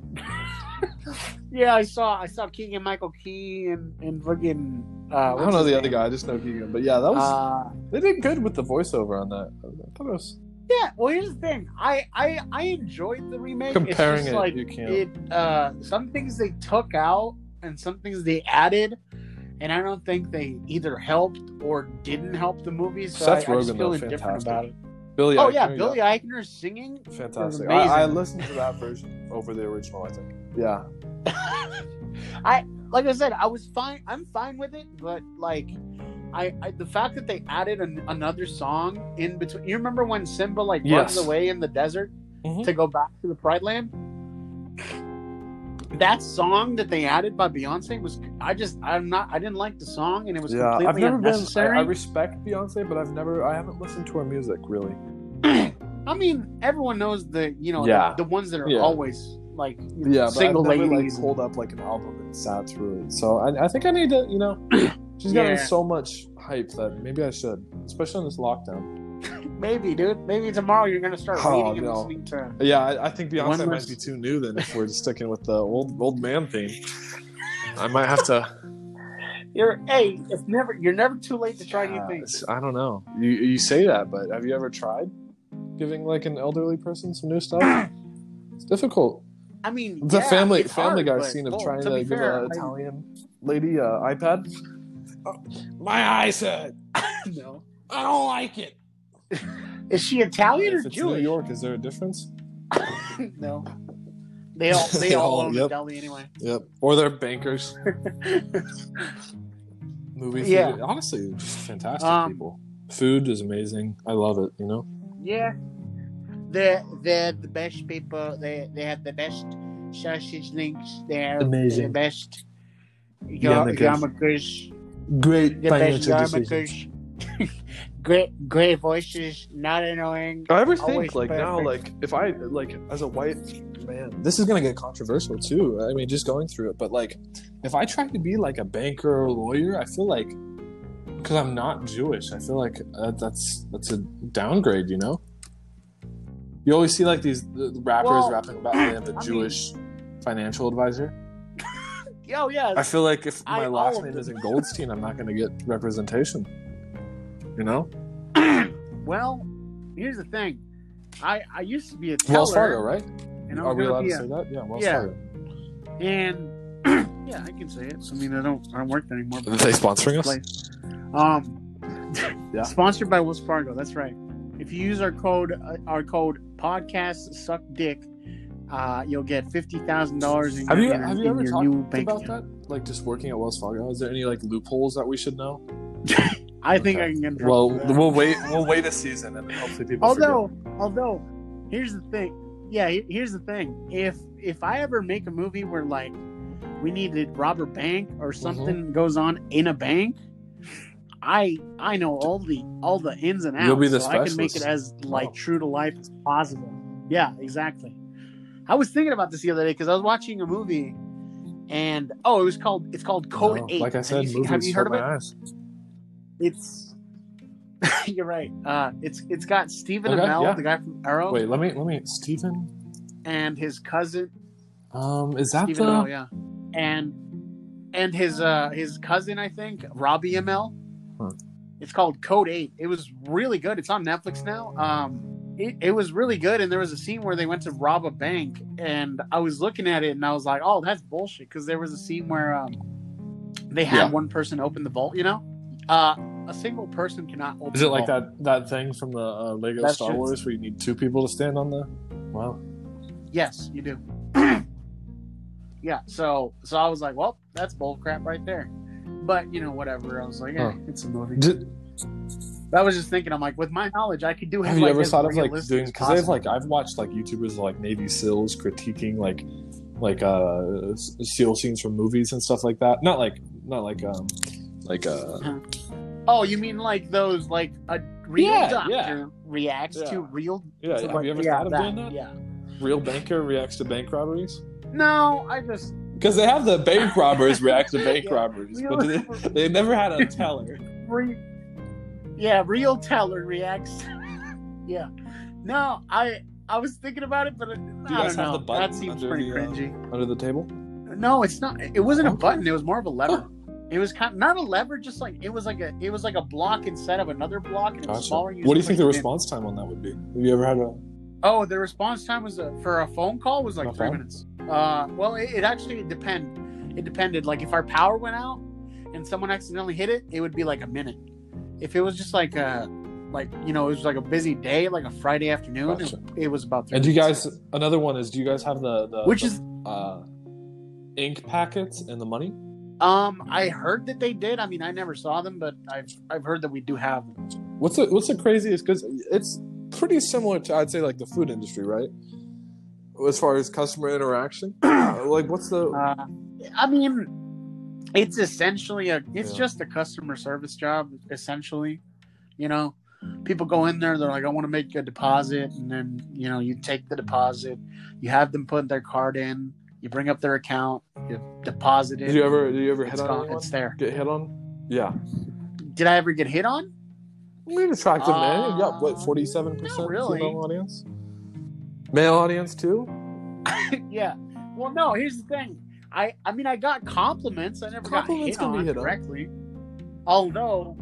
Yeah, I saw I saw Keegan Michael Key and and fucking. Uh, I don't what's know his the other name? guy. I just know Keegan. But yeah, that was Uh, they did good with the voiceover on that. I thought it was yeah. Well, here's the thing. I I I enjoyed the remake. comparing it's just it. like you can't. it. Uh, some things they took out and some things they added, and I don't think they either helped or didn't help the movie. So Seth I, I just Rogen, feel though, indifferent fantastic. about it. Billy. Oh Eichner, yeah, Billy Eichner singing. Fantastic. amazing. I, I listened to that version over the original. I think. Yeah. I like I said, I was fine. I'm fine with it, but like, I, I the fact that they added an, another song in between. You remember when Simba like Yes. runs away in the desert Mhm. to go back to the Pride Land? That song that they added by Beyonce was I just I'm not I didn't like the song and it was Yeah, I've completely never been. I, unnecessary. I respect Beyonce, but I've never. I haven't listened to her music really. I mean, everyone knows the you know Yeah. the, the ones that are Yeah. always like you know, Yeah, but single I've never ladies. like pulled up like an album and sat through it. So I, I think I need to, you know, she's getting Yeah. so much hype that maybe I should, especially in this lockdown. Maybe, dude. Maybe tomorrow you're gonna start Oh, reading and no. listening to. Yeah, I, I think Beyonce One might less- be too new then if we're just sticking with the old old man theme. I might have to. You're hey, it's never you're never too late to try new Uh, things. I don't know. You you say that, but have you ever tried giving like an elderly person some new stuff? It's difficult. I mean, It's a yeah, family it's Family hard, Guy but, scene of well, trying to to, be give fair, an I- Italian lady a iPad. Oh, my eyesight. no. I don't like it. Is she Italian If or it's Jewish? New York, is there a difference? No. They all they, They all all- own yep. a deli anyway. Yep. Or they're bankers. Movie Yeah. theater. Honestly, just fantastic Um, people. Food is amazing. I love it, you know? Yeah. They're they're the best people. They they have the best sausage links. They're Amazing. the best Yarmulkes. yarmulkes. Great The best financial decisions. yarmulkes. great great voices, not annoying. I ever Always think, like, now, perfect. like, if I, like, as a white man, this is going to get controversial, too. I mean, just going through it. But, like, if I try to be, like, a banker or a lawyer, I feel like, because I'm not Jewish, I feel like uh, that's that's a downgrade, you know? You always see, like, these the rappers Well, rapping about they have a I Jewish financial advisor. Oh yeah. I feel like if my I- all last of name them. isn't Goldstein, I'm not going to get representation. You know? Well, here's the thing. I I used to be a teller. Wells Fargo, right? And I Are was we gonna allowed be to a- say that? Yeah, Wells Yeah. Fargo. And yeah, I can say it. I mean, I don't I don't work there anymore. Are they sponsoring us? Place. Um, Yeah. Sponsored by Wells Fargo. That's right. If you use our code, uh, our code podcast suck dick, uh, you'll get fifty thousand dollars in Have your, you in, have you in ever your talked new bank about account. that? Like just working at Wells Fargo? Is there any like loopholes that we should know? I think Okay. I can get. Well, for that. we'll wait. We'll wait a season and hopefully people. although, although, here's the thing. Yeah, he- here's the thing. If if I ever make a movie where like we need to rob a bank or something Mm-hmm. goes on in a bank, I I know all the all the ins and outs. You'll be the so I can make it specialist. as like Wow. true to life as possible. Yeah, exactly. I was thinking about this the other day because I was watching a movie, and oh, it was called it's called Code No, Eight. like I Have said, you, movies have you heard of hurt it? my eyes. It's you're right. Uh, it's it's got Stephen Okay, Amell, yeah. the guy from Arrow, Wait, let me let me. Stephen. and his cousin Um, is that Stephen the? Amell, yeah, and and his uh his cousin, I think, Robbie Amell. Huh. It's called Code Eight. It was really good. It's on Netflix now. Um, it, it was really good, and there was a scene where they went to rob a bank, and I was looking at it, and I was like, "Oh, that's bullshit," because there was a scene where um they had Yeah. one person open the vault. You know, uh, a single person cannot open. Is it the like vault. that that thing from the uh, Lego That's Star true. Wars where you need two people to stand on the? Wow. Yes, you do. Yeah, so so I was like, well, that's bull crap right there. But you know, whatever. I was like, yeah, Huh. it's a movie. Did, I was just thinking, I'm like, with my knowledge, I could do. have his, you like, ever as thought of like realistic doing? as Because they've possible. like I've watched like YouTubers like Navy SEALs critiquing like like uh, s- steal scenes from movies and stuff like that. Not like not like um like uh Oh, you mean like those like a real Yeah, doctor yeah. reacts Yeah. to real? yeah. to, Have like- you ever yeah, thought of doing that? Yeah. Real banker reacts to bank robberies. No, I just Because they have the bank robbers react to bank Yeah. robberies, Real- but they, they never had a teller. re- yeah, real teller reacts. yeah. No, I I was thinking about it, but I, Do you I guys don't have know. the button That seems under pretty the, uh, cringy. under the table? No, it's not. It wasn't a Okay. button. It was more of a lever. It was kind not a lever, just like it was like a it was like a block instead of another block. And it was Gotcha. smaller. You What do you just think the pushed it in. response time on that would be? Have you ever had a? Oh, the response time was a, for a phone call was like Not three bad. minutes. Uh, well, it, it actually depend. It depended. Like if our power went out and someone accidentally hit it, it would be like a minute. If it was just like a, like you know, it was like a busy day, like a Friday afternoon, Gotcha. it, it was about. Three And do you minutes. guys? Another one is, do you guys have the the Which the, is, uh, ink packets and the money? um, I heard that they did. I mean, I never saw them, but I've I've heard that we do have them. What's the what's the craziest? Because it's pretty similar to, I'd say, like the food industry, right? As far as customer interaction, like what's the Uh, I mean, it's essentially a it's Yeah. just a customer service job, essentially. You know, people go in there, they're like, I want to make a deposit, and then you know, you take the deposit, you have them put their card in, you bring up their account, you deposit it. Did you ever did you ever hit it's on gone, anyone? it's there. Get hit on? Yeah. Did I ever get hit on? We're attractive man. You got Uh, what, forty-seven percent not really. female audience? Male audience too? Yeah. Well, no. Here's the thing. I I mean, I got compliments. I never Compliments got can hit be on hit on. directly. Although,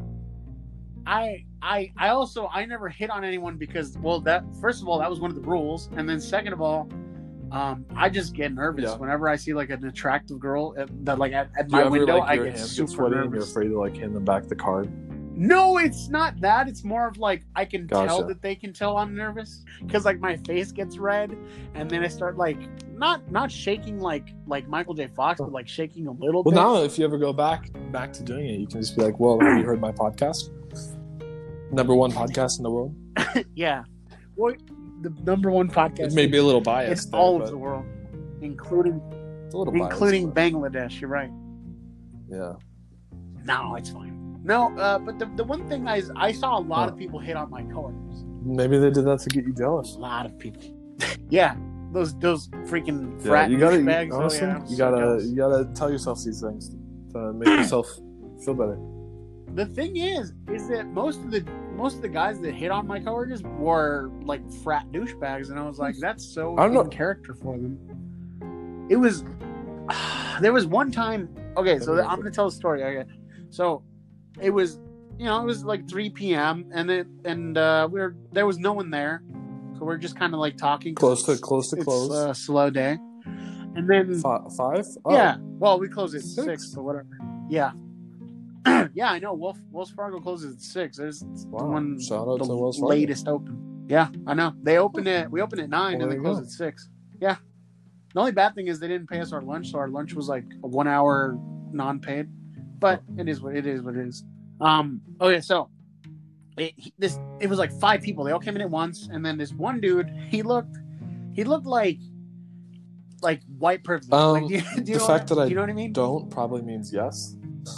I I I also I never hit on anyone because well that first of all that was one of the rules, and then second of all, um I just get nervous Yeah. whenever I see like an attractive girl at, that like at, at Do you my ever window. like I your get hands super get sweaty and you're nervous. afraid to like hand them back the card? No, it's not that. It's more of like I can tell Gotcha. that they can tell I'm nervous because like my face gets red, and then I start like not not shaking like like Michael J. Fox, but like shaking a little Well, bit. now if you ever go back back to doing it, you can just be like, "Well, have you heard my podcast? Number one podcast in the world." Yeah, well, the number one podcast It may be a little in biased, there, all but of the world, including it's a little biased, including but- Bangladesh. You're right. yeah. No, it's fine. No, uh, but the the one thing I I saw a lot Huh. of people hit on my coworkers. Maybe they did that to get you jealous. A lot of people. yeah, those those freaking Yeah, frat you gotta douchebags. Oh, honestly, yeah, I'm you so gotta jealous. you gotta tell yourself these things to make yourself feel better. The thing is, is that most of the most of the guys that hit on my coworkers were like frat douchebags, and I was like, that's so I don't know- in character for them. It was. There was one time. Okay, so I'm gonna tell a story. Okay, so it was, you know, it was like three p.m. and it and uh, we were there was no one there, so we're just kind of like talking. 'cause Close to it's- close to it's close. a slow day, and then Fi- five? Oh, yeah, well, we close at six, Six? but whatever. Yeah. Yeah, I know. Wells, Wells Fargo closes at six. There's Wow. the one Shout out the to Wells Fargo. latest open. Yeah, I know. They open it. We open at nine Well, and they there you close go. at six. Yeah. The only bad thing is they didn't pay us our lunch, so our lunch was like a one hour non-paid. But it is what it is. What it is. Um. Okay, so it, he- this it was like five people. They all came in at once, and then this one dude. He looked. He looked like. Like white privilege. Um, like, do you, do you the know fact what, that I do you know what I mean? Don't probably means yes.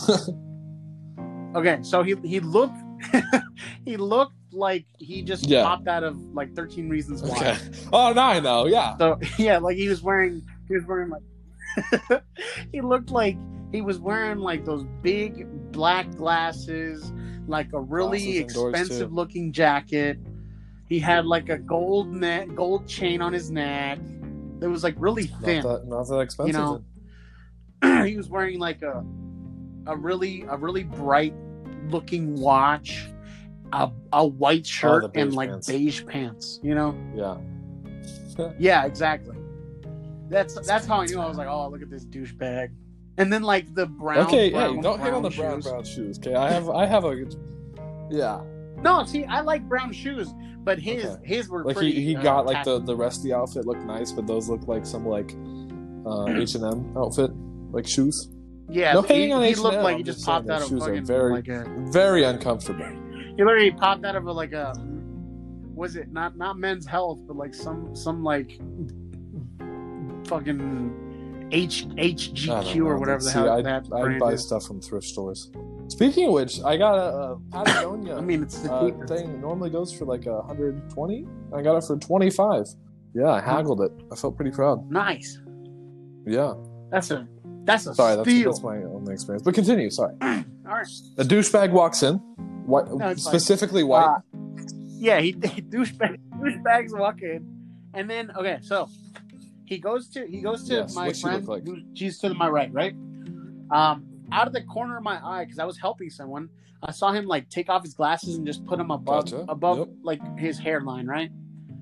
Okay, so he he looked he looked like he just Yeah. popped out of like thirteen Reasons Why. Okay. Oh, now I know. Yeah. So yeah, like he was wearing he was wearing like he looked like he was wearing like those big black glasses, like a really Glasses indoors, expensive too. looking jacket. He had like a gold neck gold chain on his neck. It was like really Not thin. that not that expensive. know, then. He was wearing like a a really a really bright looking watch, a a white shirt, Oh, the beige and like pants. beige pants. You know? Yeah. Yeah, exactly. That's that's how I knew. I was like, oh, look at this douchebag. And then like the brown. Okay. brown, Hey, don't hit on the brown shoes. brown shoes. Okay. I have I have a. Yeah. No, see, I like brown shoes, but his Okay. his were Like pretty, he, he uh, got like tacky. the the resty outfit looked nice, but those look like some like uh H and M outfit, like shoes. yeah. no he, hating on he H and M, looked like I'm he just just saying popped out those of shoes are fucking very- like a. Very uncomfortable. He literally popped out of a, like a, was it not not Men's Health, but like some some like fucking H I don't HGQ know. or whatever the See, hell I'd, that I'd brand buy is. stuff from thrift stores. Speaking of which, I got a, a Patagonia. I mean, it's the uh, cheapest. thing normally goes for like a hundred twenty. I got it for twenty five. Yeah, I haggled it. I felt pretty proud. Nice. Yeah. That's a that's a Sorry, that's, steal. that's my only experience. But continue. Sorry. All right. A douchebag walks in, white, No, it's fine. specifically white. Uh, yeah, he, he douchebag, douchebags walk in, and then okay, so he goes to he goes to Yes, my what's she friend. look like? Who, she's to my right, right. Um, out of the corner of my eye, because I was helping someone, I saw him like take off his glasses and just put them above Gotcha. above Yep. like his hairline, right?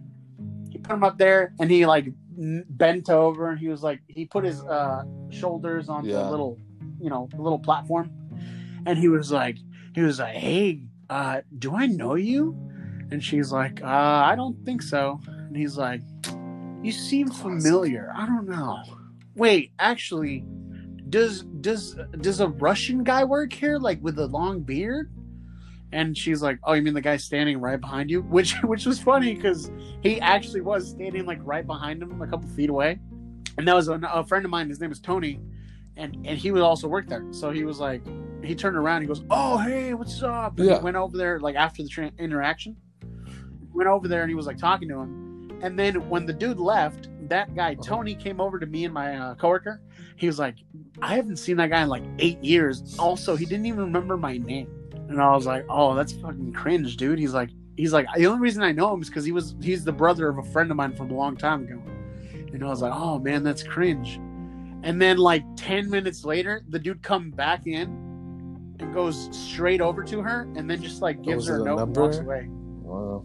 He put him up there, and he like n- bent over, and he was like he put his uh, shoulders on Yeah. the little, you know, little platform, and he was like he was like, hey. Uh, do I know you? And she's like, uh, I don't think so. And he's like, you seem familiar. I don't know. Wait, actually, does does does a Russian guy work here, like with a long beard? And she's like, oh, you mean the guy standing right behind you? Which which was funny because he actually was standing like right behind him, a couple feet away. And that was a, a friend of mine. His name is Tony, and and he would also work there. So he was like, he turned around. He goes, oh, hey, what's up? And Yeah. he went over there like after the tra- interaction. Went over there and he was like talking to him. And then when the dude left, that guy Tony came over to me and my uh, coworker. He was like, I haven't seen that guy in like eight years. Also, he didn't even remember my name. And I was like, oh, that's fucking cringe, dude. He's like, he's like, the only reason I know him is because he was he's the brother of a friend of mine from a long time ago. And I was like, oh man, that's cringe. And then like ten minutes later, the dude come back in and goes straight over to her and then just like gives was her it a a note and number? walks away. Wow.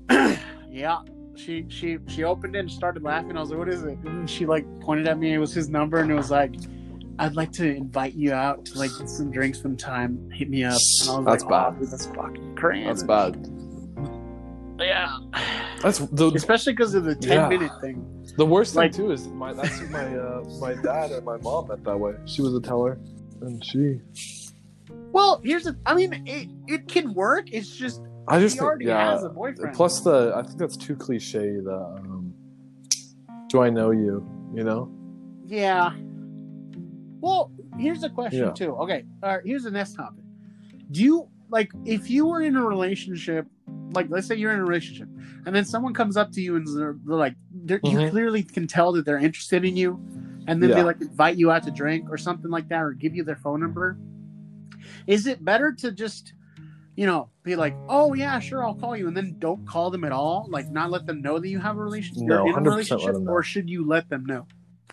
Yeah. She she she opened it and started laughing. I was like, what is it? And she like pointed at me. It was his number and it was like, I'd like to invite you out to like get some drinks sometime. Hit me up. And I was That's like, bad. oh, dude, that's fucking crazy. That's bad. Yeah. That's the Especially because of the ten Yeah. minute thing. the worst Like- thing too is my that's who my uh, my dad and my mom met that way. She was a teller, and she. Well, here's the. I mean, it it can work. It's just I just he think, already yeah. has a boyfriend. Plus the, I think that's too cliche. The, um, do I know you? You know. Yeah. Well, here's a question Yeah. too. Okay, all right, here's the next topic. Do you like if you were in a relationship, like let's say you're in a relationship, and then someone comes up to you and they're, they're like, they're, you Mhm. clearly can tell that they're interested in you, and then they Yeah. like invite you out to drink or something like that, or give you their phone number. Is it better to just, you know, be like, oh yeah, sure, I'll call you, and then don't call them at all, like not let them know that you have a relationship, No, you're in a one hundred percent let relationship, them know. or should you let them know?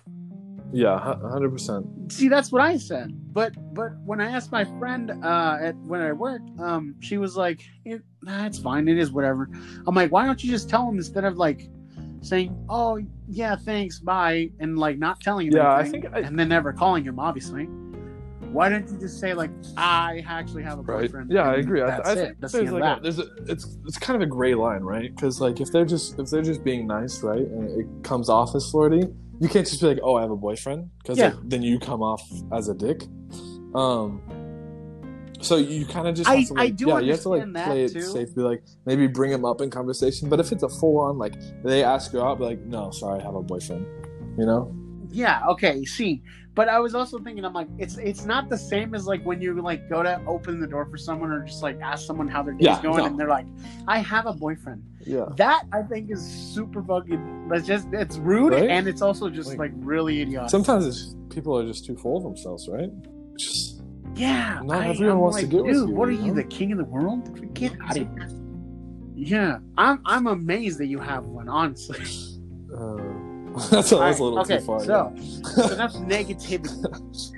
Yeah, hundred percent. See, that's what I said. But but when I asked my friend uh, at when I worked, um, she was like, it, nah, "It's fine. It is whatever." I'm like, "Why don't you just tell them instead of like saying, oh yeah, thanks, bye,' and like not telling him Yeah, I anything, think I- and then never calling him? Obviously, why don't you just say like, I actually have a Right. boyfriend? Yeah, I and agree. I, That's I it. think That's the there's end like of a, that. there's a, it's it's kind of a gray line, right? Because like if they're just if they're just being nice, right, and it comes off as flirty, you can't just be like, oh, I have a boyfriend, because Yeah. like, then you come off as a dick. Um, so you kind of just I- have to, like, I do yeah, you have to like understand that, play it too. safe, be like maybe bring them up in conversation. But if it's a full on like they ask you out, be like, no, sorry, I have a boyfriend. You know? Yeah, okay, see. But I was also thinking, I'm like, it's it's not the same as like when you like go to open the door for someone or just like ask someone how their day's Yeah, going no. and they're like, I have a boyfriend. Yeah. That I think is super fucking that's just it's rude Right? and it's also just Like- like really idiotic. Sometimes it's, people are just too full of themselves, right? Just yeah. not I, everyone I'm wants to like, get with dude, you, what are you you, know? the king of the world? Get out of here. Yeah. I'm I'm amazed that you have one, honestly. uh, that's a, that's All right, a little okay, too far. so that's enough negativity.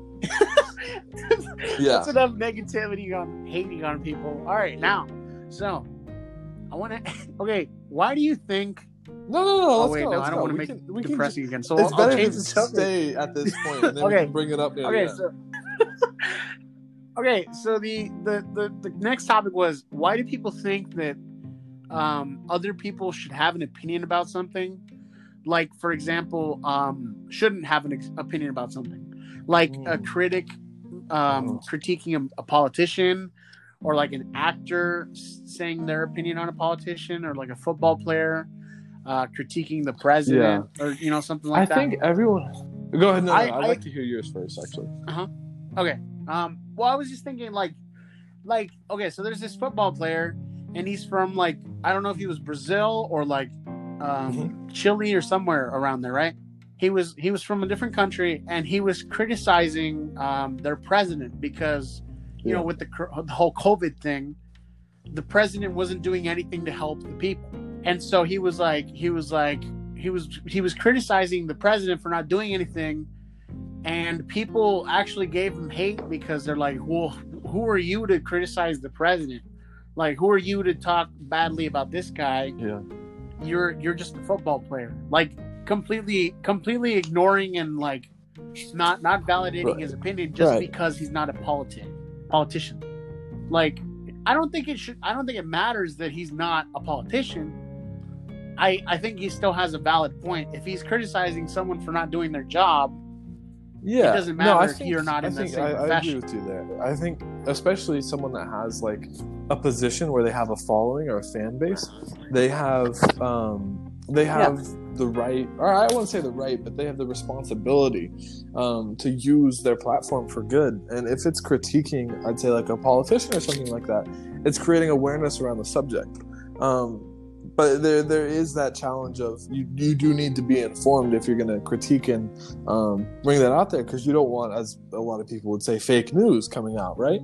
yeah. That's enough negativity on hating on people. All right, now, so I want to. Okay, why do you think? No, no, no. Oh Let's wait, go. no, let's I don't go. want to We make can- it we can depressing again. So It's I'll, I'll better change to the subject. stay at this point, and then Okay. we can bring it up. Near Okay, the end. so okay, so the, the the the next topic was why do people think that um, other people should have an opinion about something? Like, for example, um, shouldn't have an ex- opinion about something. Like a Mm. critic um, Oh. critiquing a, a politician, or like an actor s- saying their opinion on a politician, or like a football player uh, critiquing the president, or you know something like I that. think everyone, Go ahead. No, no, I- I'd I- like to hear yours first, actually. Okay. Um. Well, I was just thinking, like, like, okay, so there's this football player, and he's from like I don't know if he was Brazil or like um, Mm-hmm. Chile or somewhere around there, right? He was he was from a different country, and he was criticizing um, their president because you Yeah. know with the, cor- the whole COVID thing, the president wasn't doing anything to help the people, and so he was like he was like he was he was criticizing the president for not doing anything. And people actually gave him hate because they're like, well, who are you to criticize the president? Like, who are you to talk badly about this guy? Yeah. You're you're just a football player. Like, completely completely ignoring and like not not validating Right. his opinion just Right. because he's not a politic politician. Like, I don't think it should I don't think it matters that he's not a politician. I I think he still has a valid point. If he's criticizing someone for not doing their job, Yeah, It doesn't no, matter I if think, you're not I in the think same I, I agree profession. with you there. I think, especially someone that has like a position where they have a following or a fan base, they have um, they have the right, or I wouldn't say the right, but they have the responsibility um, to use their platform for good. And if it's critiquing, I'd say like a politician or something like that, it's creating awareness around the subject. Um, But there, there is that challenge of you, you do need to be informed if you're going to critique and um, bring that out there, because you don't want, as a lot of people would say, fake news coming out, right?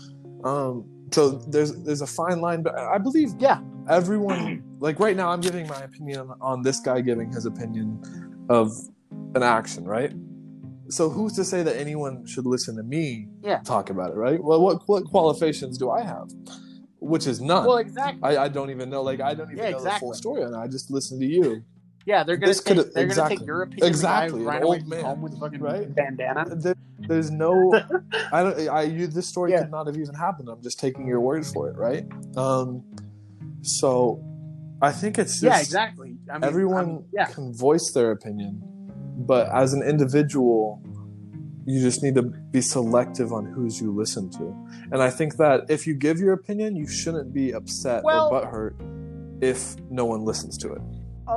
Um, so there's there's a fine line, but I believe Yeah. everyone, like right now, I'm giving my opinion on this guy giving his opinion of an action, right? So who's to say that anyone should listen to me Yeah. talk about it, right? Well, what what qualifications do I have? Which is none. Well, exactly. I, I don't even know. Like I don't even Yeah, know the full exactly. story on it. I just listen to you. Yeah, they're gonna This take, could've- they're exactly. gonna take your opinion. Exactly, The guy an right away old from man, home with a fucking right? bandana. There, there's no. I don't. I you. This story Yeah. could not have even happened. I'm just taking your word for it, right? Um. So, I think it's just Yeah, exactly. I mean, everyone I'm- yeah, can voice their opinion, but as an individual, you just need to be selective on whose you listen to. And I think that if you give your opinion, you shouldn't be upset Well- or butthurt if no one listens to it.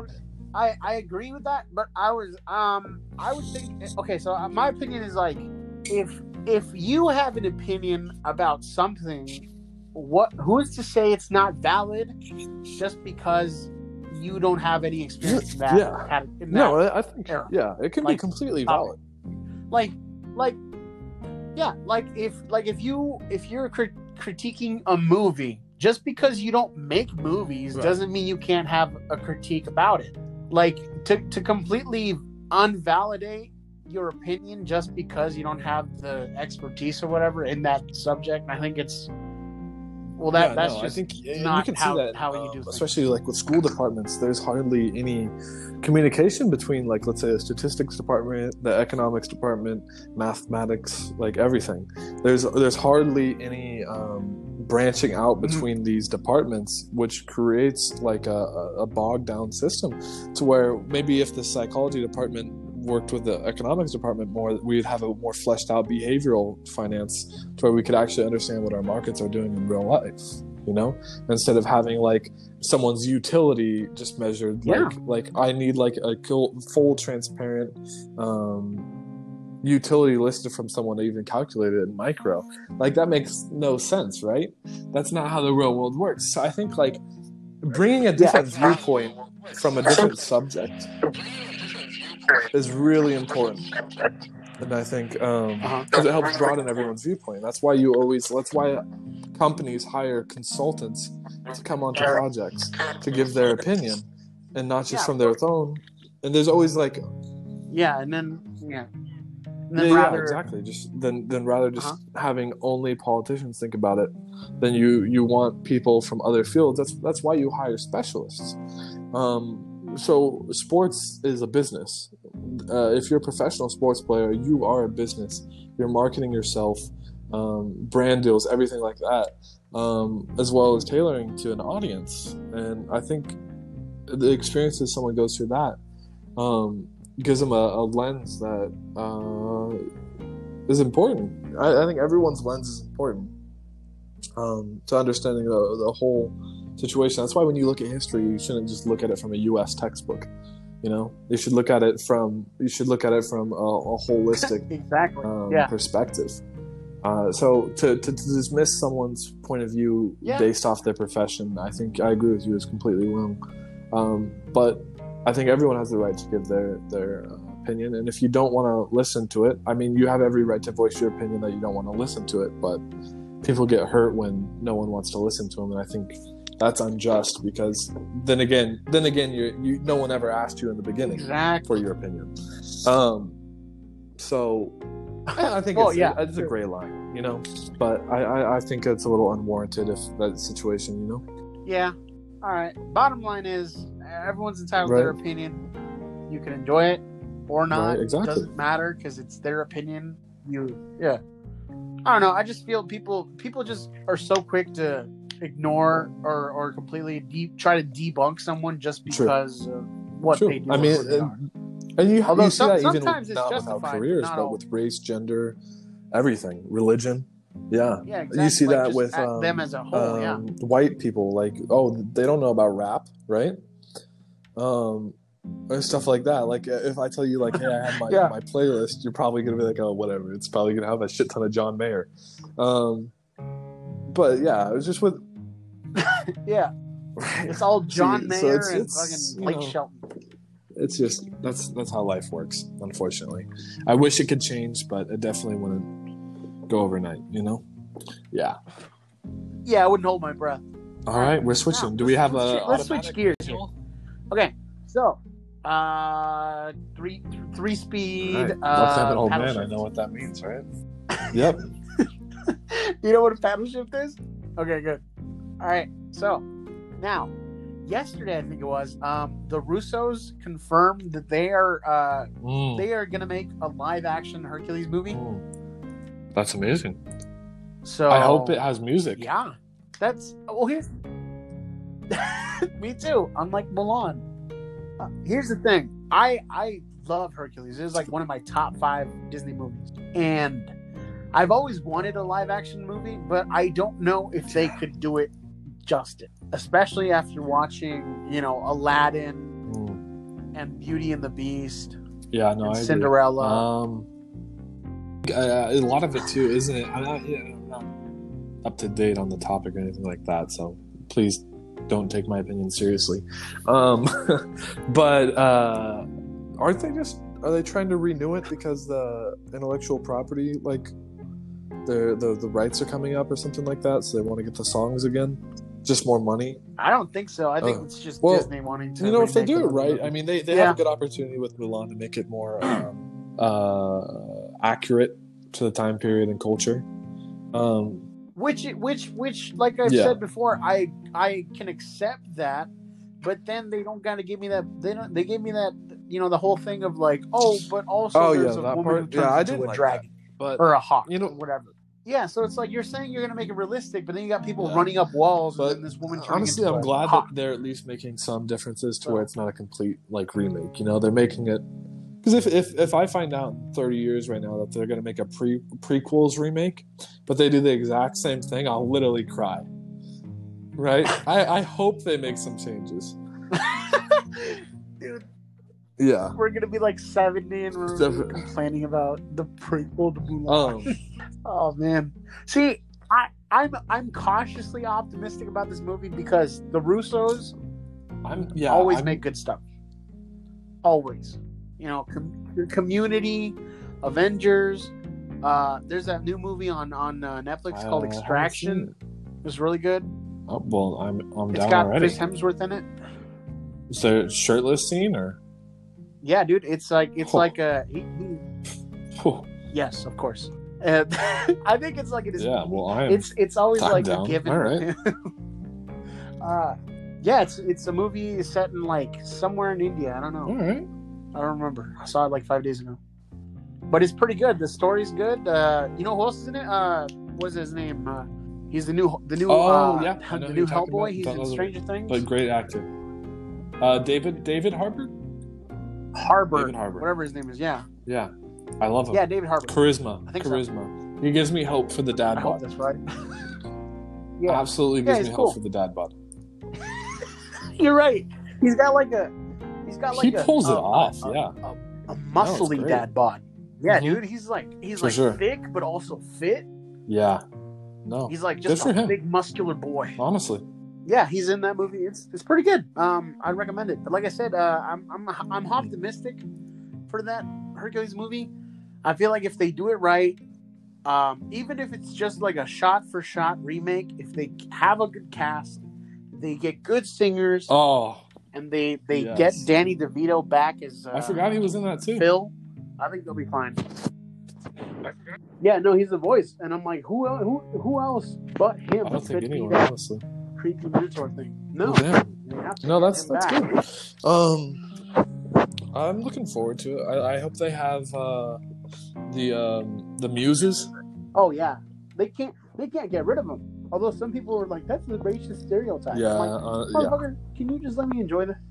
I I agree with that, but I was um I would think okay. So uh, my opinion is like if if you have an opinion about something, what who is to say it's not valid just because you don't have any experience in that? Yeah. had- in that No, I I think era. yeah, it can Like, be completely uh, valid. like like yeah like if like if you if you're crit- critiquing a movie just because you don't make movies Right. doesn't mean you can't have a critique about it. Like to to completely unvalidate your opinion just because you don't have the expertise or whatever in that subject, I think it's well that Yeah, that's no, just I think and not you can how- see that how you um, do things. especially like with school departments. There's hardly any communication between, like, let's say the statistics department, the economics department, mathematics, like everything. There's there's hardly any um, branching out Mm-hmm. between these departments, which creates like a, a a bogged down system to where maybe if the psychology department worked with the economics department more, we'd have a more fleshed out behavioral finance to where we could actually understand what our markets are doing in real life, you know, instead of having like someone's utility just measured like Yeah. like I need like a full, full transparent um utility listed from someone to even calculate it in micro. Like that makes no sense, right? That's not how the real world works. So I think like bringing a different viewpoint from a different subject is really important. And I think um Uh-huh. because it helps broaden everyone's viewpoint. That's why you always that's why companies hire consultants to come onto projects to give their opinion and not just Yeah. from their own. And there's always like yeah and then yeah and yeah, then yeah, rather exactly. Just then, then rather just Uh-huh. having only politicians think about it, then you you want people from other fields. That's that's why you hire specialists. Um, so sports is a business. Uh, if you're a professional sports player, you are a business. You're marketing yourself, um, brand deals, everything like that, um, as well as tailoring to an audience. And I think the experiences someone goes through that. Um, gives them a, a lens that uh, is important. I, I think everyone's lens is important um, to understanding the, the whole situation. That's why when you look at history, you shouldn't just look at it from a U S textbook. You know, you should look at it from you should look at it from a, a holistic exactly. um, Yeah. perspective. Uh, so to, to, to dismiss someone's point of view Yeah. based off their profession, I think I agree with you, is completely wrong. Um, but I think everyone has the right to give their their uh, opinion, and if you don't want to listen to it, I mean, you have every right to voice your opinion that you don't want to listen to it. But people get hurt when no one wants to listen to them, and I think that's unjust because then again, then again, you you no one ever asked you in the beginning Exactly. for your opinion. Um, so I I think Well, it's, yeah, it's a sure. gray line, you know. But I, I, I think it's a little unwarranted if that situation, you know. Yeah. All right. Bottom line is, everyone's entitled to their Right. opinion. You can enjoy it or not. Right, exactly. Doesn't matter because it's their opinion. You, yeah. I don't know. I just feel people people just are so quick to ignore or or completely de- try to debunk someone just True. because of what True. they do. I or mean, who they are. and, and you, Although you see some- that even sometimes it's not without justified, careers, not but all. with race, gender, everything, religion. Yeah. Yeah, exactly. You see Like, that just with at um, them as a whole. yeah. um, white people, like, oh, they don't know about rap, right? Um, or stuff like that. Like, if I tell you, like, hey, I have my, Yeah. my playlist, you're probably gonna be like, oh, whatever. It's probably gonna have a shit ton of John Mayer. Um, but yeah, it was just with. Yeah. It's all John See, Mayer so it's- and it's, fucking you Blake know, Shelton. It's just that's that's how life works. Unfortunately, I wish it could change, but it definitely wouldn't go overnight. You know? Yeah. Yeah, I wouldn't hold my breath. All right, we're switching. No, Do we have a? let's- let's switch automatic gears here. manual? Okay, so uh, three three speed. All right. Uh, Left handed old paddle man. I shift. know what that means, right? Yep. You know what a paddle shift is? Okay, good. All right, so now, yesterday I think it was, um, the Russos confirmed that they are uh, Mm. they are gonna make a live action Hercules movie. Mm. That's amazing. So I hope it has music. Yeah, that's well. Here's me too. Unlike Mulan. Uh, here's the thing. I I love Hercules. It is like one of my top five Disney movies, and I've always wanted a live action movie, but I don't know if they could do it justice, especially after watching, you know, Aladdin Mm. and Beauty and the Beast Yeah, no, and I agree. Cinderella. Um, uh, a lot of it too, isn't it? I'm not, yeah, I'm not up to date on the topic or anything like that, so please don't take my opinion seriously. Um, but uh, aren't they just? Are they trying to renew it because the intellectual property, like, the the the rights are coming up or something like that? So they want to get the songs again, just more money. I don't think so. I think uh, it's just well, Disney wanting to. You know, if they remake do it another right, movie. I mean, they, they Yeah. have a good opportunity with Mulan to make it more um, uh, accurate to the time period and culture. Um, Which, which, which, like I Yeah. said before, I I can accept that, but then they don't gotta give me that. They don't. They gave me that. You know, the whole thing of like, oh, but also Oh, there's yeah, a that woman part- who turns yeah, I into didn't a like dragon but or a hawk, you know- or whatever. Yeah, so it's like you're saying you're gonna make it realistic, but then you got people Yeah. running up walls, But and then this woman turning honestly, into I'm a glad hawk. that they're at least making some differences to So- where it's not a complete like remake. You know, they're making it because if, if if I find out in thirty years right now that they're gonna make a pre prequels remake, but they do the exact same thing, I'll literally cry. Right? I I hope they make some changes. Dude, Yeah. we're gonna be like seventy and we're Definitely. complaining about the prequel to Mulan. Um. Oh man. See, I, I'm I'm cautiously optimistic about this movie because the Russos I'm yeah. always I'm, make good stuff. Always. You know, com- Community, Avengers. Uh, there's that new movie on on uh, Netflix Uh, called I haven't Extraction. seen It was really good. Oh, well, I'm I'm It's down got already. Chris Hemsworth in it. Is there a shirtless scene or? Yeah, dude. It's like it's Oh. like a he, he, Whew. yes, of course. And I think it's like it is. Yeah, well, I am. It's it's always I'm like down. a given. All right. uh, yeah, it's it's a movie set in like somewhere in India. I don't know. All right. I don't remember. I saw it like five days ago. But it's pretty good. The story's good. Uh, you know who else is in it? Uh, what's his name? Uh, he's the new the new Oh, uh, yeah, I know the who new you're talking Hellboy. about. He's Don't in know the- Stranger Things. But great actor. Uh, David David Harbour. Harbor, David Harbour. whatever his name is. Yeah, Yeah, I love him. yeah, David Harbor. Charisma. I think so. Charisma. He gives me hope for the dad I hope bod. that's right. yeah, Absolutely Yeah, gives he's me cool. hope for the dad bod. you're right. He's got like a he's got like he a, pulls a, it off. a, a, yeah, a, a muscly great. dad bod. Yeah, Mhm. dude, he's like he's For like sure. thick but also fit. yeah. No, He's like Good just for a him. big muscular boy. honestly. Yeah, he's in that movie. It's it's pretty good. Um, I'd recommend it. But like I said, uh, I'm I'm I'm optimistic for that Hercules movie. I feel like if they do it right, um, even if it's just like a shot for shot remake, if they have a good cast, they get good singers, Oh, and they they yes. get Danny DeVito back as uh, I forgot he was in that too. Phil, I think they'll be fine. Yeah, no, he's the voice, and I'm like, who el- who who else but him I don't think could be anyone, that honestly. creepy mentor thing? No, Oh, damn. they have to No, get that's him that's back. good. Um, I'm looking forward to it. I, I hope they have uh, the um, the muses. Oh yeah, they can't they can't get rid of him. Although some people were like, "That's the racist stereotype." Yeah, I'm like, uh, yeah. motherfucker, can you just let me enjoy this?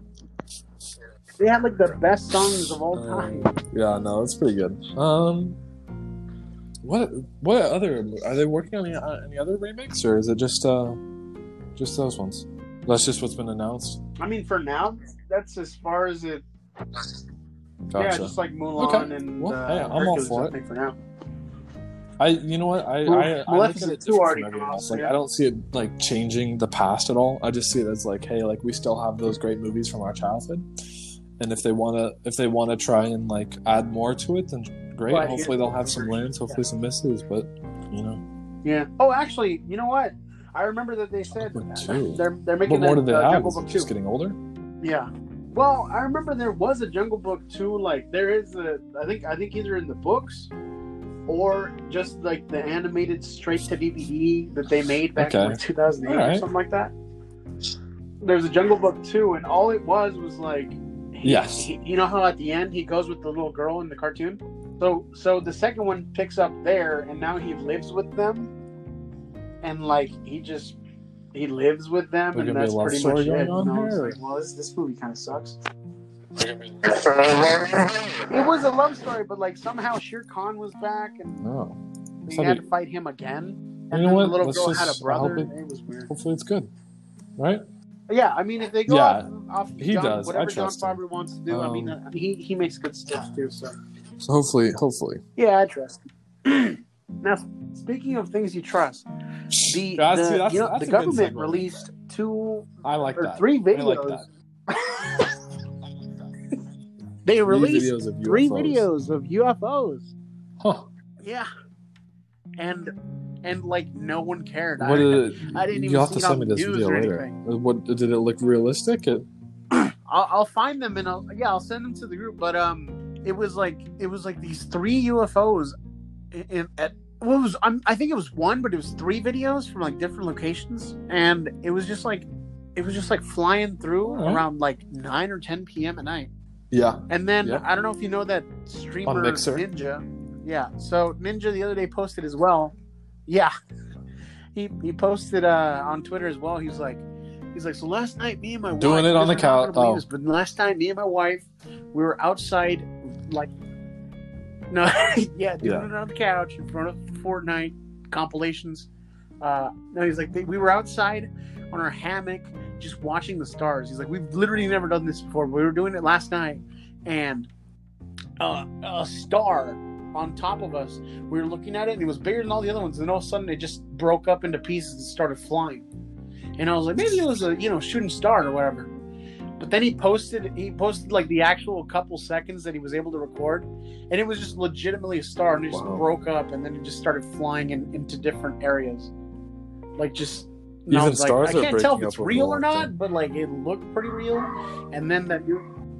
They had like the best songs of all time. Um, yeah, no, it's pretty good. Um, what what other are they working on? Any, uh, any other remakes, or is it just uh, just those ones? That's just what's been announced. I mean, for now, that's as far as it. Gotcha. Yeah, just like Mulan Okay. and Well, uh, hey, I'm all Hercules, for I it. think for now. I, you know what, I, Well, I, I look Maleficent at it two different already from everyone else. crossed, Like, yeah. I don't see it like changing the past at all. I just see it as like, hey, like we still have those great movies from our childhood, and if they wanna, if they wanna try and like add more to it, then great. Well, Hopefully yeah. they'll have some wins, hopefully some misses, but you know. Yeah. Oh, actually, you know what? I remember that they said Jungle Book two. they're they're What making more a, did they uh, have? Jungle Is it Book just two. getting older? Yeah. Well, I remember there was a Jungle Book two. Like there is a, I think I think either in the books or just like the animated straight to D V D that they made back Okay. in like two thousand eight All right. or something like that. There's a Jungle Book two, and all it was was like, he, Yes. he- you know how at the end he goes with the little girl in the cartoon. So so the second one picks up there, and now he lives with them, and like he just. He lives with them, There and gonna be that's a love pretty story much going it. You on know, it's here, like, or- well, this, this movie kind of sucks. It was a love story, but like somehow Shere Khan was back, and No. we thought had he- to fight him again. You And know then what? the little Let's girl just- had a I brother. hope It, it- was weird. Hopefully it's good, right? Yeah, I mean, if they go Yeah, off, off he John, does. I whatever John trust him. Favreau wants to do, I mean, Um, uh, he he makes good stuff too. So So hopefully, hopefully. yeah, I trust him. Now, speaking of things you trust, the, That's- the, see, that's- you know, that's the a good government segue. released two I like or that. three I videos. like that. They Three released videos of three U F Os. videos of U F Os. Huh. Yeah, and and like no one cared. What I, did it, I didn't even You'll have see to it send on me the this news video or later. anything. Uh, What did it look realistic? It, I'll, I'll find them and I'll yeah I'll send them to the group. But um, it was like it was like these three U F Os in, in at well, it was I'm, I think it was one, but it was three videos from like different locations, and it was just like it was just like flying through Alright. around like nine or ten p.m. at night. yeah. And then Yeah. I don't know if you know that streamer On Mixer. Ninja. Yeah. So Ninja the other day posted as well. Yeah. He he posted uh, on Twitter as well. He's like he's like so last night me and my Doing wife it on the you guys are not couch- gonna believe oh. this, but last night me and my wife we were outside like no yeah doing Yeah. it on the couch in front of Fortnite compilations. Uh, no, he's like we were outside on our hammock just watching the stars. He's like, we've literally never done this before, but we were doing it last night, and uh, a star on top of us. We were looking at it, and it was bigger than all the other ones. And all of a sudden, it just broke up into pieces and started flying. And I was like, maybe it was a you know shooting star or whatever. But then he posted, he posted like the actual couple seconds that he was able to record, and it was just legitimately a star, and it just Wow. broke up, and then it just started flying in, into different areas, like just. And I Even was like, stars I are can't tell if breaking it's up over real the or long not, thing. but like it looked pretty real. And then that,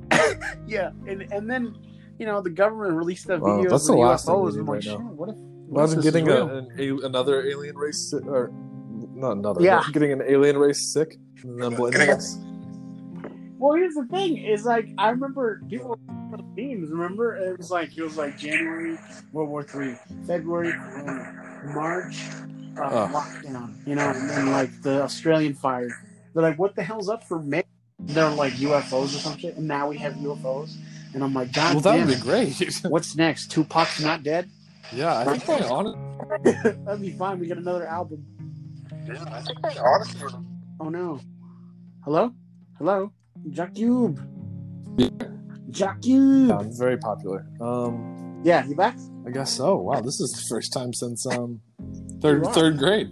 yeah, and and then you know the government released that Wow, video that's of the the last thing U F Os. we I'm need like, right shit, now. what if? what if Imagine this getting is a, real? an, a, another alien race, si- or not another, Yeah. but getting an alien race sick and then blaming us. Well, here's the thing: is like I remember people were making memes. Remember, it was like it was like January, World War Three, February, Corona, March, uh, Oh. lockdown. You know, and then like the Australian fire. They're like, what the hell's up for May? They're like U F Os or some shit, and now we have U F Os. And I'm like, God Well, that damn would be it. great. What's next? Tupac's not dead? Yeah, I think quite honest. That'd be fine. We get another album. Yeah, I think honestly, Oh no. Hello? Hello? Jakub. Jackie. Yeah, very popular. Um, Yeah, you back? I guess so. Wow, this is the first time since um third Wow. third grade.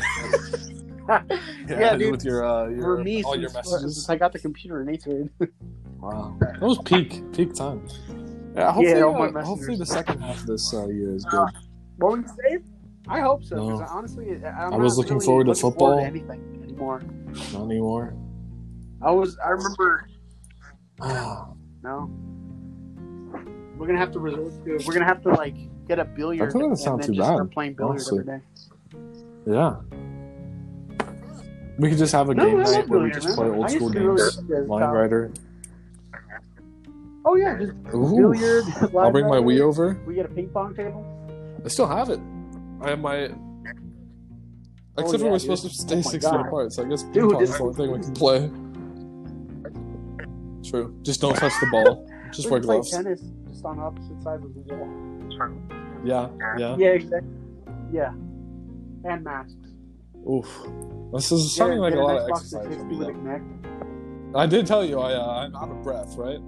Yeah, dude. With your uh your, For me, all your since, messages. since I got the computer in eighth grade. Wow, that was peak peak time. Yeah, hopefully, Yeah, all my uh, messengers. hopefully the second half of this uh, year is good. What were you saying? I hope so. Because No. honestly, I'm I was not looking really forward to looking football. forward to anything anymore. Not anymore. I was. I remember. Ah, No. We're gonna have to resort to. We're gonna have to like get a billiard. That doesn't and sound then too just bad, start playing billiard honestly. every day. yeah. We could just have a No, game I night like where we billiard, just man. play old I used school to be really games. good as a Line child. Rider. Oh yeah, just Ooh. billiard. I'll bring my Wii Wii over. We get a ping pong table. I still have it. I have my. Except for yeah, we're dude. supposed to stay Oh my six God. feet apart, so I guess ping Dude, pong is this- the only thing we can play. True. Just don't touch the ball. Just We wear play gloves. tennis just on opposite sides of the wall. Yeah, yeah. Yeah, exactly. Yeah, and masks. Oof. This is sounding Get- like get a an lot of Xbox exercise three for sixty me. with a Though. Kinect. I did tell you I, uh, I'm out of breath, right?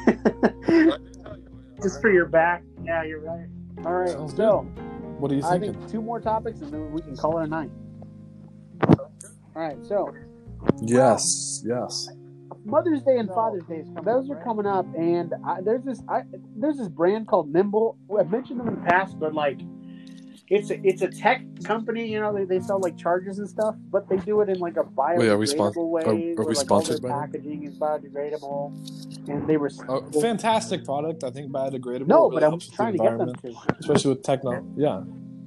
Just for your back. Yeah, you're right. All right, Sounds so What are you I thinking? think two more topics and then we can call it a night. All right, so Yes, yes. Mother's Day and Father's Day is coming. Those are coming up, and I, there's this I, there's this brand called Nimble. I've mentioned them in the past, but like it's a, it's a tech company. You know, they, they sell like chargers and stuff, but they do it in like a biodegradable Wait, are we spon- way. are- are where, we like, all sponsored their by them? packaging is biodegradable, and they were Oh, fantastic product. I think biodegradable. no, really but I'm helps with the trying to get them environment, to. especially with techno. Yeah.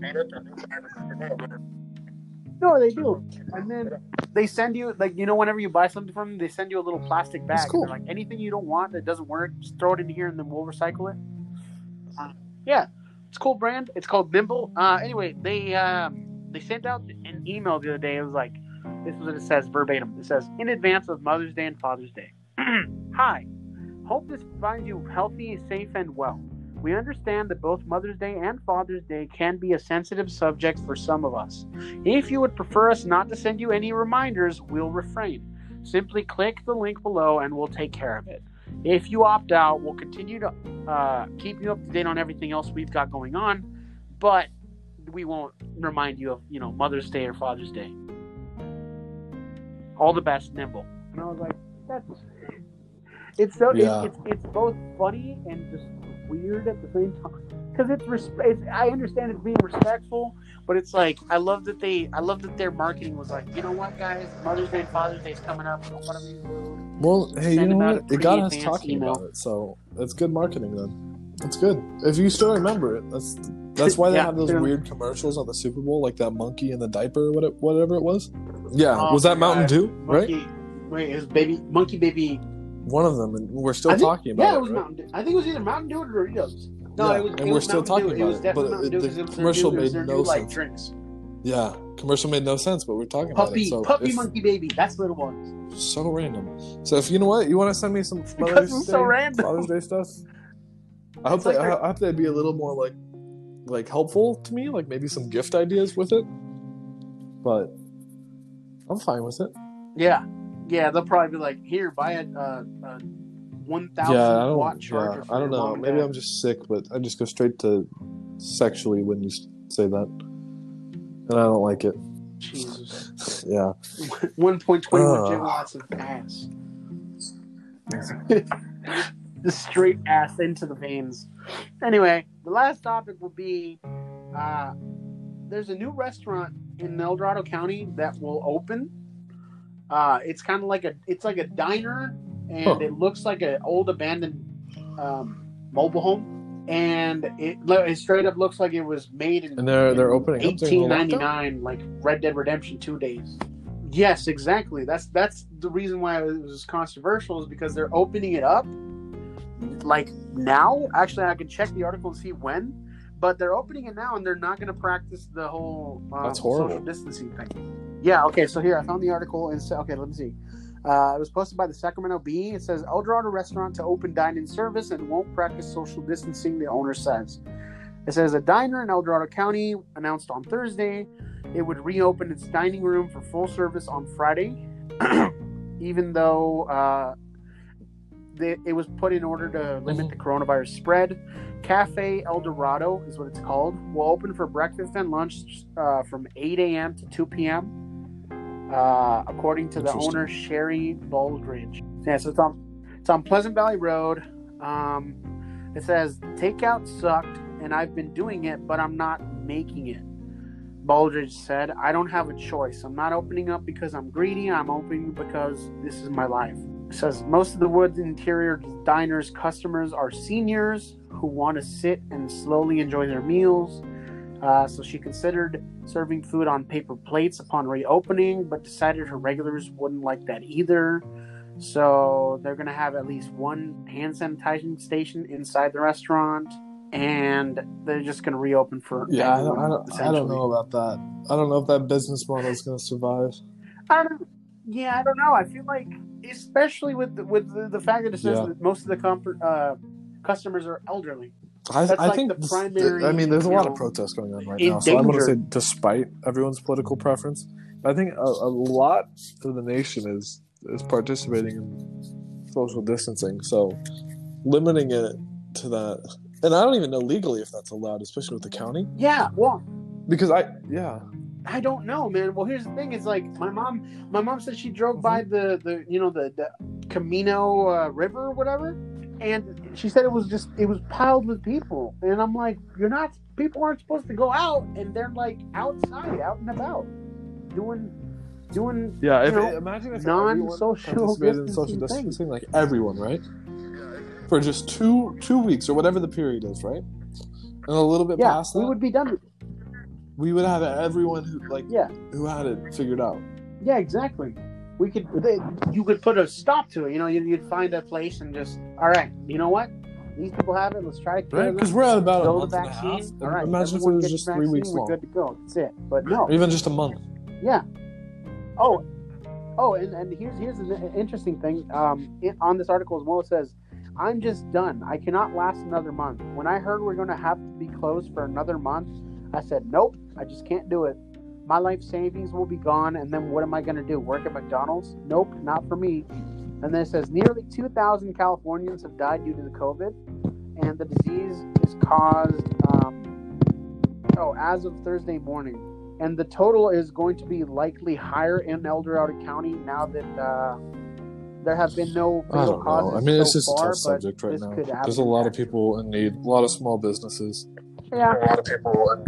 No, they do. And then they send you, like, you know, whenever you buy something from them, they send you a little plastic bag. That's cool. And they're like, anything you don't want that doesn't work, just throw it in here and then we'll recycle it. Uh, yeah, it's a cool brand. It's called Nimble. Uh, anyway, they um, they sent out an email the other day. It was like, this is what it says verbatim. It says, in advance of Mother's Day and Father's Day. Hi. Hope this finds you healthy, safe, and well. We understand that both Mother's Day and Father's Day can be a sensitive subject for some of us. If you would prefer us not to send you any reminders, we'll refrain. Simply click the link below and we'll take care of it. If you opt out, we'll continue to uh, keep you up to date on everything else we've got going on, but we won't remind you of, you know, Mother's Day or Father's Day. All the best, Nimble. And I was like, that's... It's so Yeah. it's, it's it's both funny and just weird at the same time because it's respect. I understand it's being respectful, but it's like I love that they I love that their marketing was like, you know what, guys, Mother's Day and Father's Day is coming up. Don't want to be rude. Well, hey, Send you know them out what? a It got us pre-advanced talking email. about it, so it's good marketing then. That's good. If you still remember it, that's that's why they Yeah, have those clearly. weird commercials on the Super Bowl, like that monkey in the diaper, or what it, whatever it was. Yeah, Oh was that my Mountain God. Dew? Right? Monkey, wait, his baby, Monkey Baby. One of them, and we're still I think- talking about yeah, it. it was right? Mountain Dew. I think it was either Mountain Dew or Doritos. No, Yeah, it was. and it we're was still Mountain talking Dew. about it was it, definitely but Mountain it- Dew the 'cause it was their commercial new, it was made their no new, like, sense. drinks. Yeah, commercial made no sense, but we're talking about Puppy, it. So puppy, if- monkey, baby. That's what it was. so random. So if you know what, you want to send me some Because Mother's it's Day, so random. Father's Day stuff. I hope It's that like I hope they'd be a little more like like helpful to me, like maybe some gift ideas with it. But I'm fine with it. Yeah, yeah. They'll probably be like, "Here, buy a, uh, a one thousand Yeah, I watt don't. charger." Yeah, for I don't your know. mom and Maybe dad." I'm just sick, but I just go straight to sexually when you s- say that, and I don't like it. Jesus. Yeah. One point twenty one Ugh. gigawatts of ass. Just straight ass into the veins. Anyway, the last topic will be: uh, there's a new restaurant in El Dorado County that will open. Uh, it's kind of like a it's like a diner, and Huh. it looks like an old abandoned um, mobile home, and it, it straight up looks like it was made in And they're they're opening up during the eighteen lockdown? ninety-nine, like Red Dead Redemption two days. Yes, exactly. That's that's the reason why it was controversial, is because they're opening it up like now. Actually, I can check the article and see when, but they're opening it now, and they're not going to practice the whole um, That's horrible. social distancing thing. Yeah. Okay. So here I found the article and okay, let me see. Uh, it was posted by the Sacramento Bee. It says El Dorado restaurant to open dine-in service and won't practice social distancing, the owner says. It says a diner in El Dorado County announced on Thursday it would reopen its dining room for full service on Friday, even though uh, they, it was put in order to limit Mhm. the coronavirus spread. Cafe El Dorado is what it's called. Will open for breakfast and lunch uh, from eight a.m. to two p.m. Uh, according to the Interesting. owner Sherry Baldridge. Yeah, so it's on it's on Pleasant Valley Road. Um, it says takeout sucked, and I've been doing it, but I'm not making it. Baldridge said, "I don't have a choice. I'm not opening up because I'm greedy. I'm opening because this is my life." It says most of the Woods Interior Diners customers are seniors who want to sit and slowly enjoy their meals. Uh, so she considered serving food on paper plates upon reopening, but decided her regulars wouldn't like that either. So they're going to have at least one hand sanitizing station inside the restaurant, and they're just going to reopen for Yeah, I everyone, don't, I don't, I essentially. don't know about that. I don't know if that business model is going to survive. I don't, yeah, I don't know. I feel like, especially with the, with the, the fact that it says Yeah. that most of the comfort, uh, customers are elderly. I, That's I like think the this- primary, I mean, there's a you lot know, of protests going on right now, so I'm going to say, endangered. despite everyone's political preference, I think a, a lot of the nation is is participating in social distancing. So limiting it to that, and I don't even know legally if that's allowed, especially with the county, Yeah, well, because I yeah I don't know, man. Well, here's the thing: is like my mom. My mom said she drove by the, the you know the, the Camino uh, River or whatever, and she said it was just it was piled with people. And I'm like, you're not. People aren't supposed to go out, and they're like outside, out and about, doing doing. yeah. If, you know, imagine if non-social everyone participated in social distancing things. distancing, like everyone, right? For just two two weeks or whatever the period is, right? And a little bit Yeah, past we that, would be done with it. we would have everyone who like Yeah. who had it figured out. Yeah, exactly. We could, they, you could put a stop to it. You know, you'd, you'd find a place and just, all right, you know what? These people have it. Let's try to cure Right? them. Because we're at about a Build month the and a half. vaccine. All right, Imagine if it everyone was gets just the three vaccine, weeks we're long, good to go. That's it. But no, or even just a month. yeah. Oh, oh, and, and here's here's an interesting thing. Um, it, on this article as well, it says, "I'm just done. I cannot last another month. When I heard we're going to have to be closed for another month, I said, nope, I just can't do it. My life savings will be gone, and then what am I going to do? Work at McDonald's? Nope, not for me." And then it says, nearly two thousand Californians have died due to the COVID, and the disease is caused, um, oh, as of Thursday morning. And the total is going to be likely higher in El Dorado County now that uh, there have been no I fatal don't know. causes I mean, so it's just far, a tough subject but right this now. could There's a lot of happen. people in need, a lot of small businesses. Yeah. A lot of people.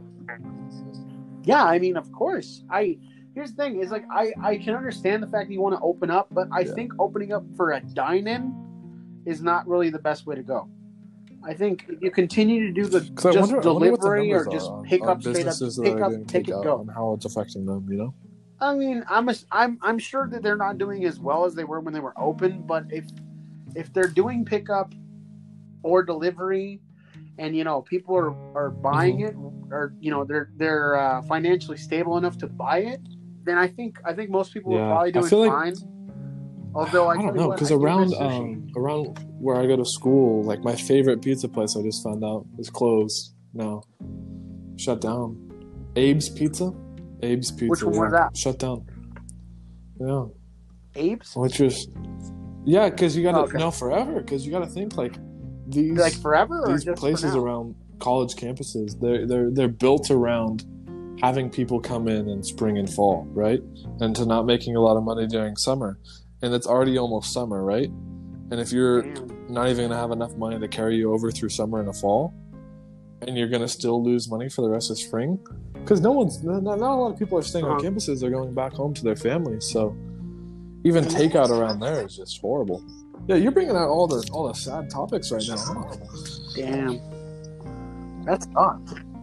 Yeah, I mean, of course. I here's the thing: is like I I can understand the fact that you want to open up, but I Yeah. think opening up for a dine-in is not really the best way to go. I think if you continue to do the Because I just wonder, I wonder what the delivery or numbers just are on, pick on up straight up, businesses that pick are up, doing take it, takeout go. and how it's affecting them. You know. I mean, I'm a, I'm I'm sure that they're not doing as well as they were when they were open, but if if they're doing pickup or delivery, and you know people are, are buying it, or you know they're they're uh, financially stable enough to buy it, then I think I think most people are Yeah, probably I doing feel like- fine. Although I, I don't tell you know, what, because I do around miss sushi. um, around where I go to school, like my favorite pizza place, I just found out is closed now, shut down. Abe's Pizza, Abe's Pizza. Which one yeah, was that? Shut down. Yeah, Apes, which was yeah, because you got to Oh, okay. no forever, because you got to think like these like forever or these just places for now? around college campuses. They're they're they're built around having people come in in spring and fall, right? And to not making a lot of money during summer. And it's already almost summer, right? And if you're Damn. not even going to have enough money to carry you over through summer and the fall, and you're going to still lose money for the rest of spring, because no one's, not, not a lot of people are staying on Uh-huh. campuses. They're going back home to their families. So even takeout around there is just horrible. Yeah, you're bringing out all the all the sad topics right now. Huh? Damn, that's odd.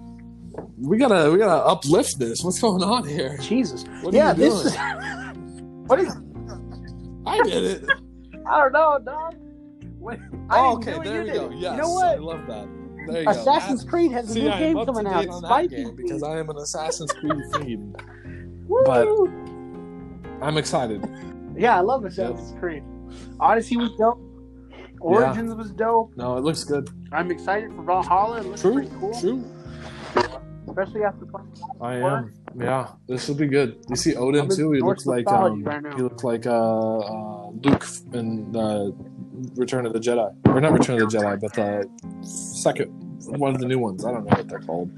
We gotta we gotta uplift this. What's going on here? Jesus. What are Yeah, you this doing? is. What is? I did it. I don't know, dog. What, I Oh, didn't okay, do it, there you we did go. it. Yes, You know I what? love that. There you Assassin's go. Creed has a See, new I am game up to coming date out. on that Spicy game because I am an Assassin's Creed fiend. Woo! but- I'm excited. Yeah, I love Assassin's Creed. Odyssey was dope. Origins was dope. No, it looks good. I'm excited for Valhalla. It looks True, pretty cool. true. Especially after playing. I am. Yeah, this will be good. You see Odin I'm in too. He Norse looks like mythology um, right now. he looks like uh, uh, Luke in uh, Return of the Jedi, or not Return of the Jedi, but the second one of the new ones. I don't know what they're called.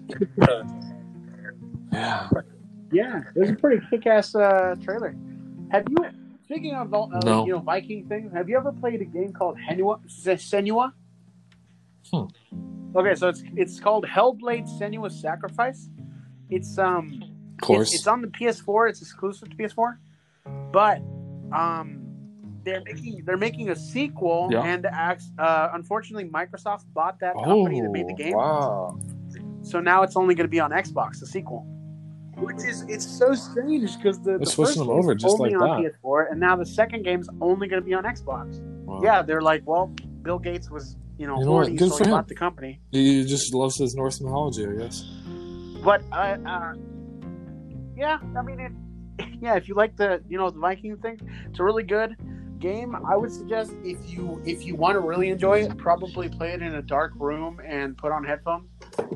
Yeah. Yeah, it was a pretty kick-ass uh, trailer. Have you, speaking of uh, No. you know Viking things, have you ever played a game called Henua, Senua? Hmm. Okay, so it's it's called Hellblade: Senua's Sacrifice. It's um, Of course. It's, it's on the P S four. It's exclusive to P S four, but um, they're making they're making a sequel, Yeah. and uh, unfortunately, Microsoft bought that Oh, company that made the game. wow. So now it's only going to be on Xbox, the sequel. Which is, it's so strange because the, the They're first switching them game's over just only like on that. P S four, and now the second game's only going to be on Xbox. Wow. Yeah, they're like, well, Bill Gates was, you know, You know what? horny, Good so for he him. bought the company. He just loves his Norse mythology, I guess. But, uh, uh, yeah, I mean, it, yeah, if you like the, you know, the Viking thing, it's a really good game. I would suggest if you if you want to really enjoy it, probably play it in a dark room and put on headphones.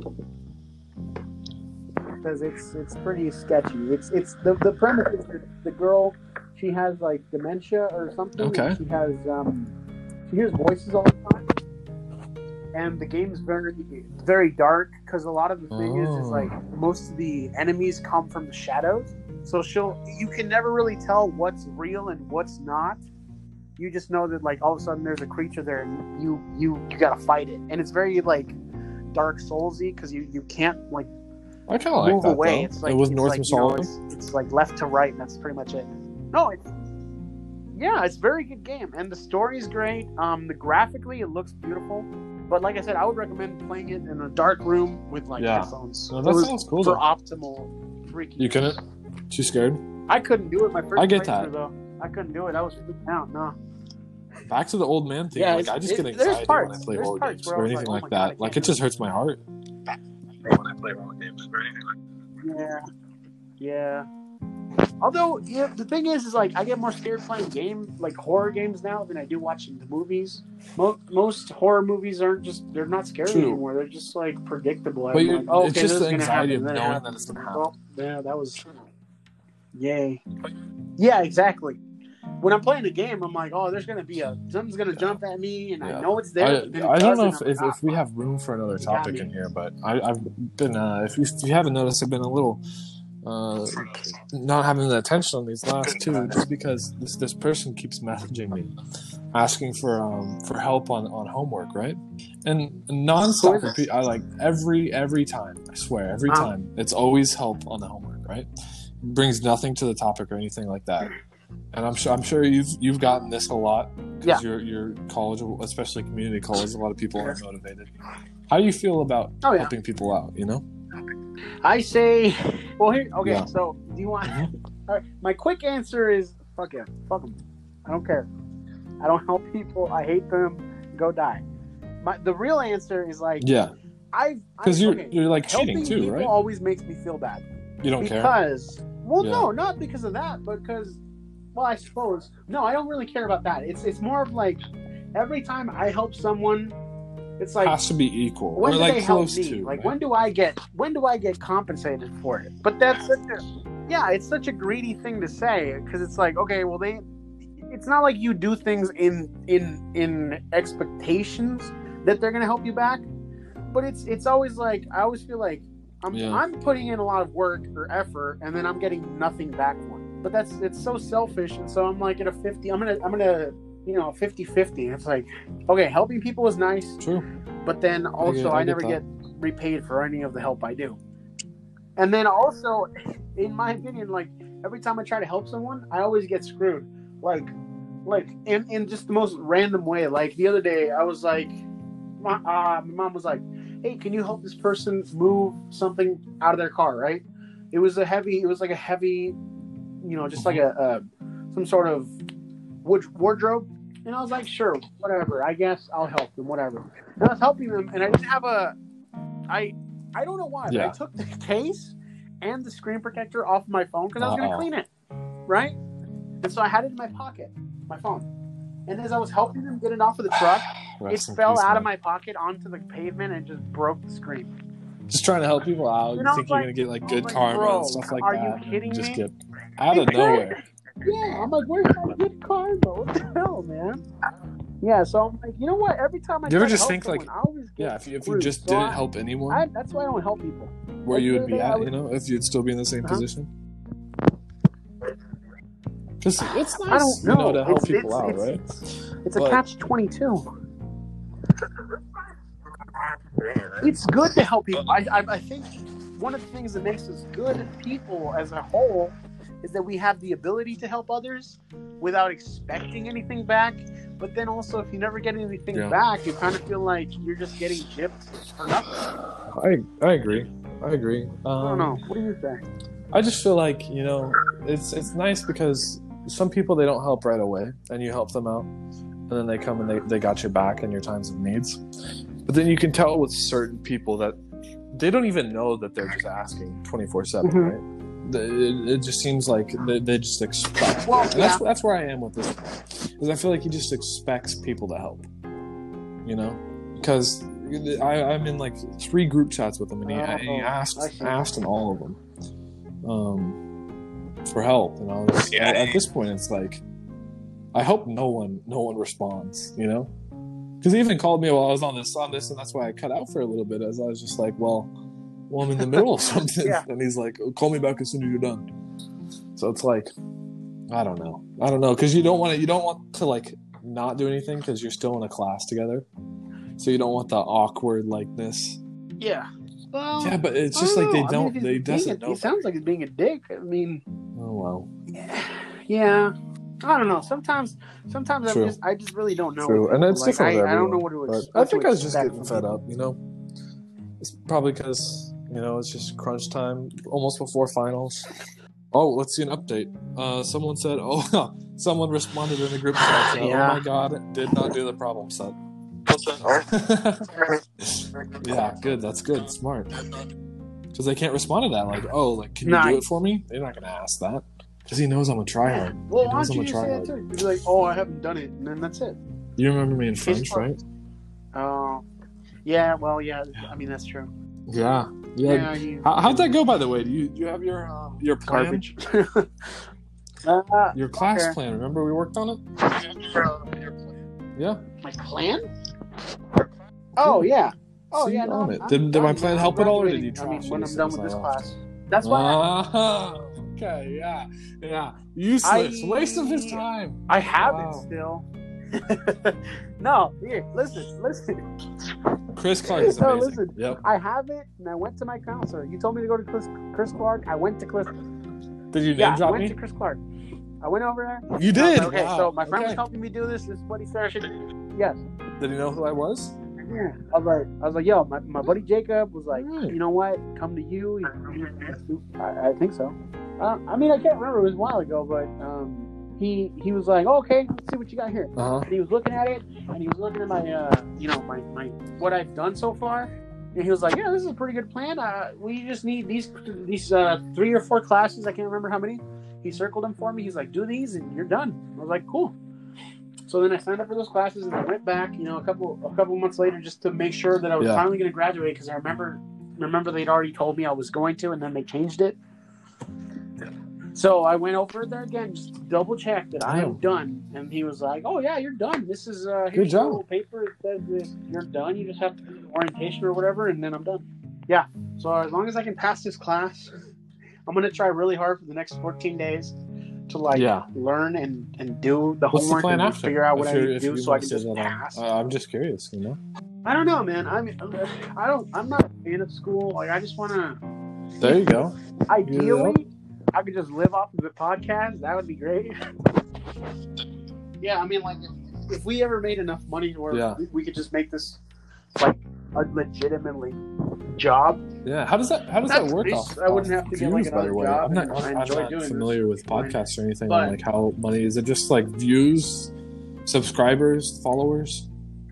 Because it's it's pretty sketchy. It's it's the the premise is that the girl, she has like dementia or something. Okay. And she has um she hears voices all the time, and the game's very very dark because a lot of the thing is is like most of the enemies come from the shadows. So she'll you can never really tell what's real and what's not. You just know that like all of a sudden there's a creature there and you you you gotta fight it, and it's very like Dark Soulsy because you you can't like. I kind of like move that, away. though. It's like it was it's Norse like, you know, mythology. it's, it's like left to right, and that's pretty much it. No, it's yeah, it's a very good game, and the story's great. Um, the graphically, it looks beautiful. But like I said, I would recommend playing it in a dark room with like Yeah. headphones. No, It that was sounds cool, for though. optimal freaking. You couldn't? Too scared? I couldn't do it my first I get playthrough, that. though. I couldn't do it. I was freaking out. No. Back to the old man thing. Yeah, like it's- I just it- get there's anxiety parts- when I play there's horror parts games where I or was anything like, like, oh my God, I that. Like can't it just do hurts my heart. When I play horror games or anything like Yeah. Yeah. Although, yeah, the thing is, is like I get more scared playing game like horror games now than I do watching the movies. Most most horror movies aren't just they're not scary True. anymore. They're just like predictable. But I'm you're- like, oh, okay, it's just this the is gonna anxiety happen, of then it knowing happens. that it's gonna Well, yeah, that was yay. Yeah, exactly. When I'm playing a game, I'm like, oh, there's gonna be a something's gonna jump at me, and Yeah. I know it's there. I, but then it I don't know if, doesn't. I'm if, like, if we ah, have room for another You got topic me. in here, but I, I've been, uh, if, you, if you haven't noticed, I've been a little uh, not having the attention on these last two just because this, this person keeps messaging me asking for um, for help on, on homework, right? And nonstop Who is repeat, I like every every time, I swear, every Uh-huh. time, it's always help on the homework, right? brings nothing to the topic or anything like that. And I'm sure I'm sure you've you've gotten this a lot because Yeah. your your college, especially community college, a lot of people are motivated. How do you feel about Oh, yeah. helping people out? You know, I say, well, here, okay, Yeah. so do you want, Mhm. all right, my quick answer is, fuck yeah, fuck them. I don't care. I don't help people. I hate them. Go die. My, the real answer is like, yeah, I've, because I've- you're okay, you're like helping cheating too, people right? always makes me feel bad. You don't care. Because, well, Yeah. no, not because of that, but because, well, I suppose, no, I don't really care about that. It's it's more of like, every time I help someone, it's like, Has to be equal when or do like they help close me? to. Like, right? when do I get when do I get compensated for it? But that's such a yeah, it's such a greedy thing to say because it's like, okay, well, they, it's not like you do things in in in expectations that they're gonna help you back, but it's it's always like I always feel like I'm Yeah. I'm putting in a lot of work or effort and then I'm getting nothing back for it. But that's it's so selfish, and so I'm like at a fifty. I'm gonna I'm gonna you know fifty-fifty. It's like, okay, helping people is nice. True. But then also, I I, get never that. get repaid for any of the help I do. And then also, in my opinion, like every time I try to help someone, I always get screwed. Like, like in, in just the most random way. Like the other day, I was like, my, uh, my mom was like, "Hey, can you help this person move something out of their car?" Right? It was a heavy. It was like a heavy, you know, just like a, a some sort of wood wardrobe. And I was like, sure, whatever. I guess I'll help them, whatever. And I was helping them, and I didn't have a, I, I don't know why, Yeah. but I took the case and the screen protector off my phone because I was going to Uh-oh. clean it, right? And so I had it in my pocket, my phone. And as I was helping them get it off of the truck, it Rest in fell peace, out of man. my pocket onto the pavement and just broke the screen. just trying to help people out. You You, know, think like- you're gonna get like good like, karma bro, and stuff like are that. you and kidding just me? get out of nowhere. Yeah, I'm like, where's my good karma? What the hell, man? Yeah, so I'm like, you know what? Every time I You ever try to just help think, like, someone, I always get Yeah, if you, if you screwed. just So didn't I- help anyone, I, that's why I don't help people. where like you the would be other day, I at, was- you know, if you'd still be in the same Uh-huh. position. Because it's nice, I don't know. you know, to help It's- people it's- out, it's- right? It's, it's a But- catch twenty-two. It's good to help people. I, I I think one of the things that makes us good people as a whole is that we have the ability to help others without expecting anything back. But then also, if you never get anything Yeah. back, you kind of feel like you're just getting gypped for nothing. I I agree. I agree. Um, I don't know. What do you think? I just feel like, you know, it's it's nice because some people, they don't help right away, and you help them out, and then they come and they, they got your back in your times of needs. But then you can tell with certain people that they don't even know that they're just asking twenty-four seven, Mhm. right? The- It, it just seems like they, they just expect. Well, and that's yeah. that's where I am with this, because I feel like he just expects people to help, you know, because I, I'm in like three group chats with him, and he, and he Oh, asked I see. asked in all of them um, for help. You know, It's- at, at this point, it's like I hope no one no one responds. You know, because he even called me while I was on this on this, and that's why I cut out for a little bit, as I was just like, well, well, I'm in the middle of something, Yeah. and he's like, call me back as soon as you're done. So it's like, I don't know, I don't know, because you don't want to you don't want to like not do anything because you're still in a class together, so you don't want the awkward likeness. Yeah. Well, Yeah, but it's I just like they know. I mean, don't. if he's they being doesn't a- know. He sounds like he's being a dick. I mean, Oh well. yeah. I don't know. Sometimes, sometimes I True. just, I just really don't know. True, what and people- it's like, different with I, I don't know everyone, what to but expect. I think to I was just expect getting from fed people. up. You know, it's probably because you know it's just crunch time, almost before finals. Oh, let's see an update. Uh, someone said, "Oh, someone responded in the group chat. Said, Yeah. Oh my god, did not do the problem set." Yeah, good. That's good. Smart. Because they can't respond to that. Like, oh, like, can you do Nice. it for me? They're not gonna ask that because he knows I'm a tryhard. Well, he why knows don't I'm you a just say that tryhard. too? You'd be like, "Oh, I haven't done it," and then that's it. You remember me in French, part. right? Oh, yeah. Well, yeah. I mean, that's true. Yeah. Yeah. Yeah. You, How, how'd that go, by the way? Do you do you have your um, your plan? garbage. uh, Your class Okay. plan. Remember we worked on it? Yeah. my plan? Oh yeah. Oh See, yeah. you No, own I'm- it. I'm Did- did my done, plan man. help I'm at all, or did you graduating, I mean, trash when it I'm done as with this I class? That's why Ah, okay, yeah, yeah. Useless. I- Waste of his time. I have Wow. it still. No, here, listen, listen. Chris Clark is No, amazing. listen. Yep. I have it, and I went to my counselor. You told me to go to Chris, Chris Clark. I went to Chris. Did you name Yeah, I drop went me? to Chris Clark. I went over there. You and I was did. like, okay, Wow. so my friend was Okay. helping me do this. This is what he said I should do. Yes. Did he know who I was? Yeah. I was like, I was like, yo, my, my buddy Jacob was like, Right. you know what? Come to you. I, I think so. Uh, I mean, I can't remember. It was a while ago, but um, he he was like, oh, okay, let's see what you got here. Uh huh. And he was looking at it, and he was looking at my, uh, you know, my, my what I've done so far, and he was like, "Yeah, this is a pretty good plan. Uh, we just need these these uh, three or four classes. I can't remember how many." He circled them for me. He's like, "Do these, and you're done." I was like, "Cool." So then I signed up for those classes, and I went back, you know, a couple a couple months later, just to make sure that I was Yeah. finally going to graduate, because I remember remember they'd already told me I was going to, and then they changed it. So I went over there again, just to double check that I am Damn. done. And he was like, "Oh yeah, you're done. This is uh, here's Good your job. little paper. It says that you're done. You just have to do the orientation or whatever, and then I'm done." Yeah. So as long as I can pass this class, I'm gonna try really hard for the next fourteen days to like Yeah. learn and, and do the What's the homework plan and after? figure out what If I you're- need if to do you so I wanna can say just that, I'm- pass. uh, I'm just curious, you know. I don't know, man. I mean, I don't. I'm not a fan of school. Like, I just want to. There you go. Ideally, I could just live off of the podcast. That would be great. Yeah, I mean, like, if, if we ever made enough money where Yeah. we, we could just make this like a legitimately job. Yeah. How does that How does That's that work? nice. Off, I wouldn't off have to get, views, like, by the another way. job, I'm not. and I'm, I I'm enjoy not doing familiar this. with podcasts or anything. But- like how money is it? Just like views, subscribers, followers.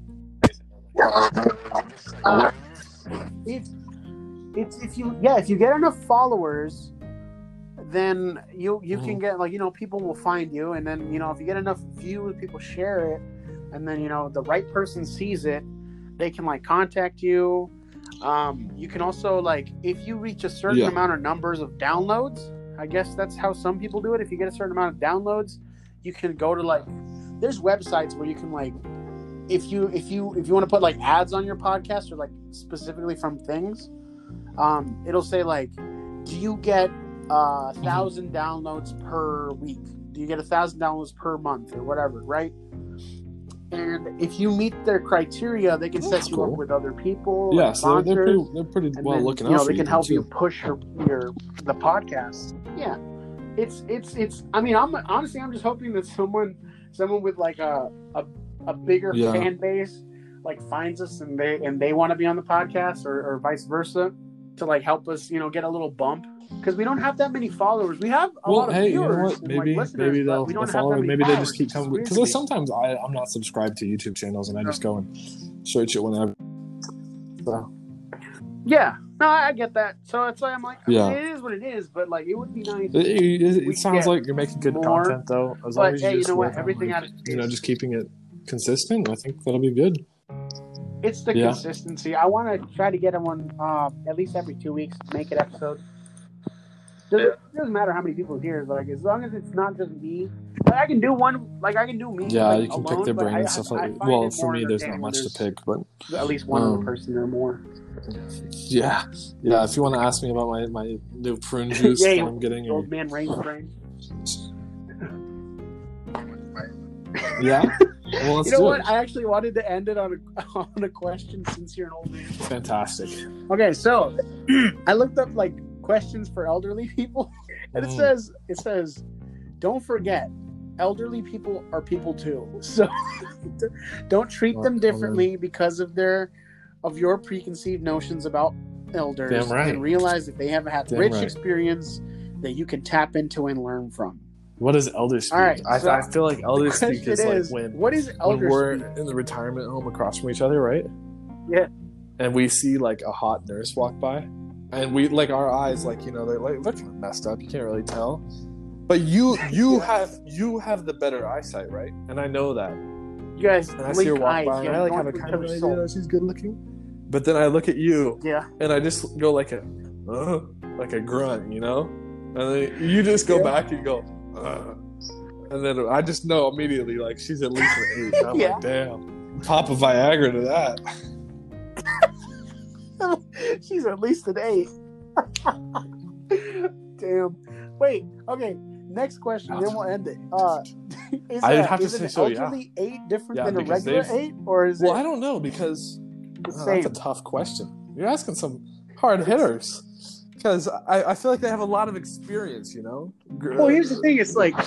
Uh, it's it's if you yeah if you get enough followers, then you you Mhm. can get, like, you know, people will find you, and then, you know, if you get enough views, people share it, and then, you know, the right person sees it, they can like contact you. Um, you can also like if you reach a certain Yeah. amount of numbers of downloads. I guess that's how some people do it. If you get a certain amount of downloads, you can go to like. There's websites where you can like, if you if you if you want to put like ads on your podcast or like specifically from things, um, it'll say like, do you get a thousand downloads per week? Do you get a thousand downloads per month or whatever, right? And if you meet their criteria, they can That's set you cool. up with other people. Yeah, and so they're, they're sponsors, pretty, they're pretty and well then, looking you out know, for they can you help too. you push your, your the podcast. Yeah, it's it's it's. I mean, I'm honestly, I'm just hoping that someone someone with like a a, a bigger Yeah. fan base like finds us and they and they want to be on the podcast or, or vice versa to like help us, you know, get a little bump. Because we don't have that many followers. We have a Well, lot of hey, you viewers know what? and Maybe like listeners, maybe but they'll, we they'll don't follow. have that many Maybe they followers. just keep coming. It's Because weird to me. sometimes I I'm not subscribed to YouTube channels and I just go and search it whenever. So Yeah, no, I I get that. So it's like I'm like, I mean, Yeah. it is what it is. But like, it would be nice. it, it, it We sounds get like you're making good more, content though. As long But as you hey, you just know work what? on, Everything like, out of you know, just keeping it consistent. I think that'll be good. it's the Yeah. consistency. I want to try to get them on uh, at least every two weeks. Make an episode. Doesn't, It doesn't matter how many people hear. Like as long as it's not just me. Like I can do one. Like I can do me. Yeah, like, you can alone, pick their but brain I- and stuff I- like I that. find Well, it for more me, there's not entertaining much when to pick, but there's At least one Um, other person or more. yeah, yeah. If you want to ask me about my, my new prune juice Yeah, that I'm getting, or, Old man rain brain. yeah, well, let's You know do what? it. I actually wanted to end it on a on a question since you're an old man. Fantastic. Okay, so I looked up like questions for elderly people, and it Mm. says it says, don't forget, elderly people are people too. So don't treat them Oh, differently because of their of your preconceived notions about elders, Damn right. and realize that they have had Damn rich right. experience that you can tap into and learn from. What is elder speak? All right, I, so I feel like elder The speak question is like is, when what is when elder we're speak? in the retirement home across from each other, right? Yeah. And we see like a hot nurse walk by, and we like our eyes, like you know, they're like they're kind of messed up. You can't really tell, but you you have you have the better eyesight, right? And I know that. You guys And I see her blink walk eyes. by, you and I know, like going have a through kind of each idea other's soul. that she's good looking. But then I look at you, Yeah. and I just go like a uh, like a grunt, you know, and then you just go Yeah. back and go. Uh, And then I just know immediately, like, she's at least an eight. I'm Yeah. like, damn. Pop a Viagra to that. She's at least an eight. Damn. Wait. Okay. Next question. Then we'll end it. Uh, is I'd a- have to is say an so, yeah. elderly eight different Yeah, than a because regular they've- eight, or is Well, it I don't know, because the oh, same? that's a tough question. You're asking some hard hitters. Because I, I feel like they have a lot of experience, you know? Well, here's the thing. It's like,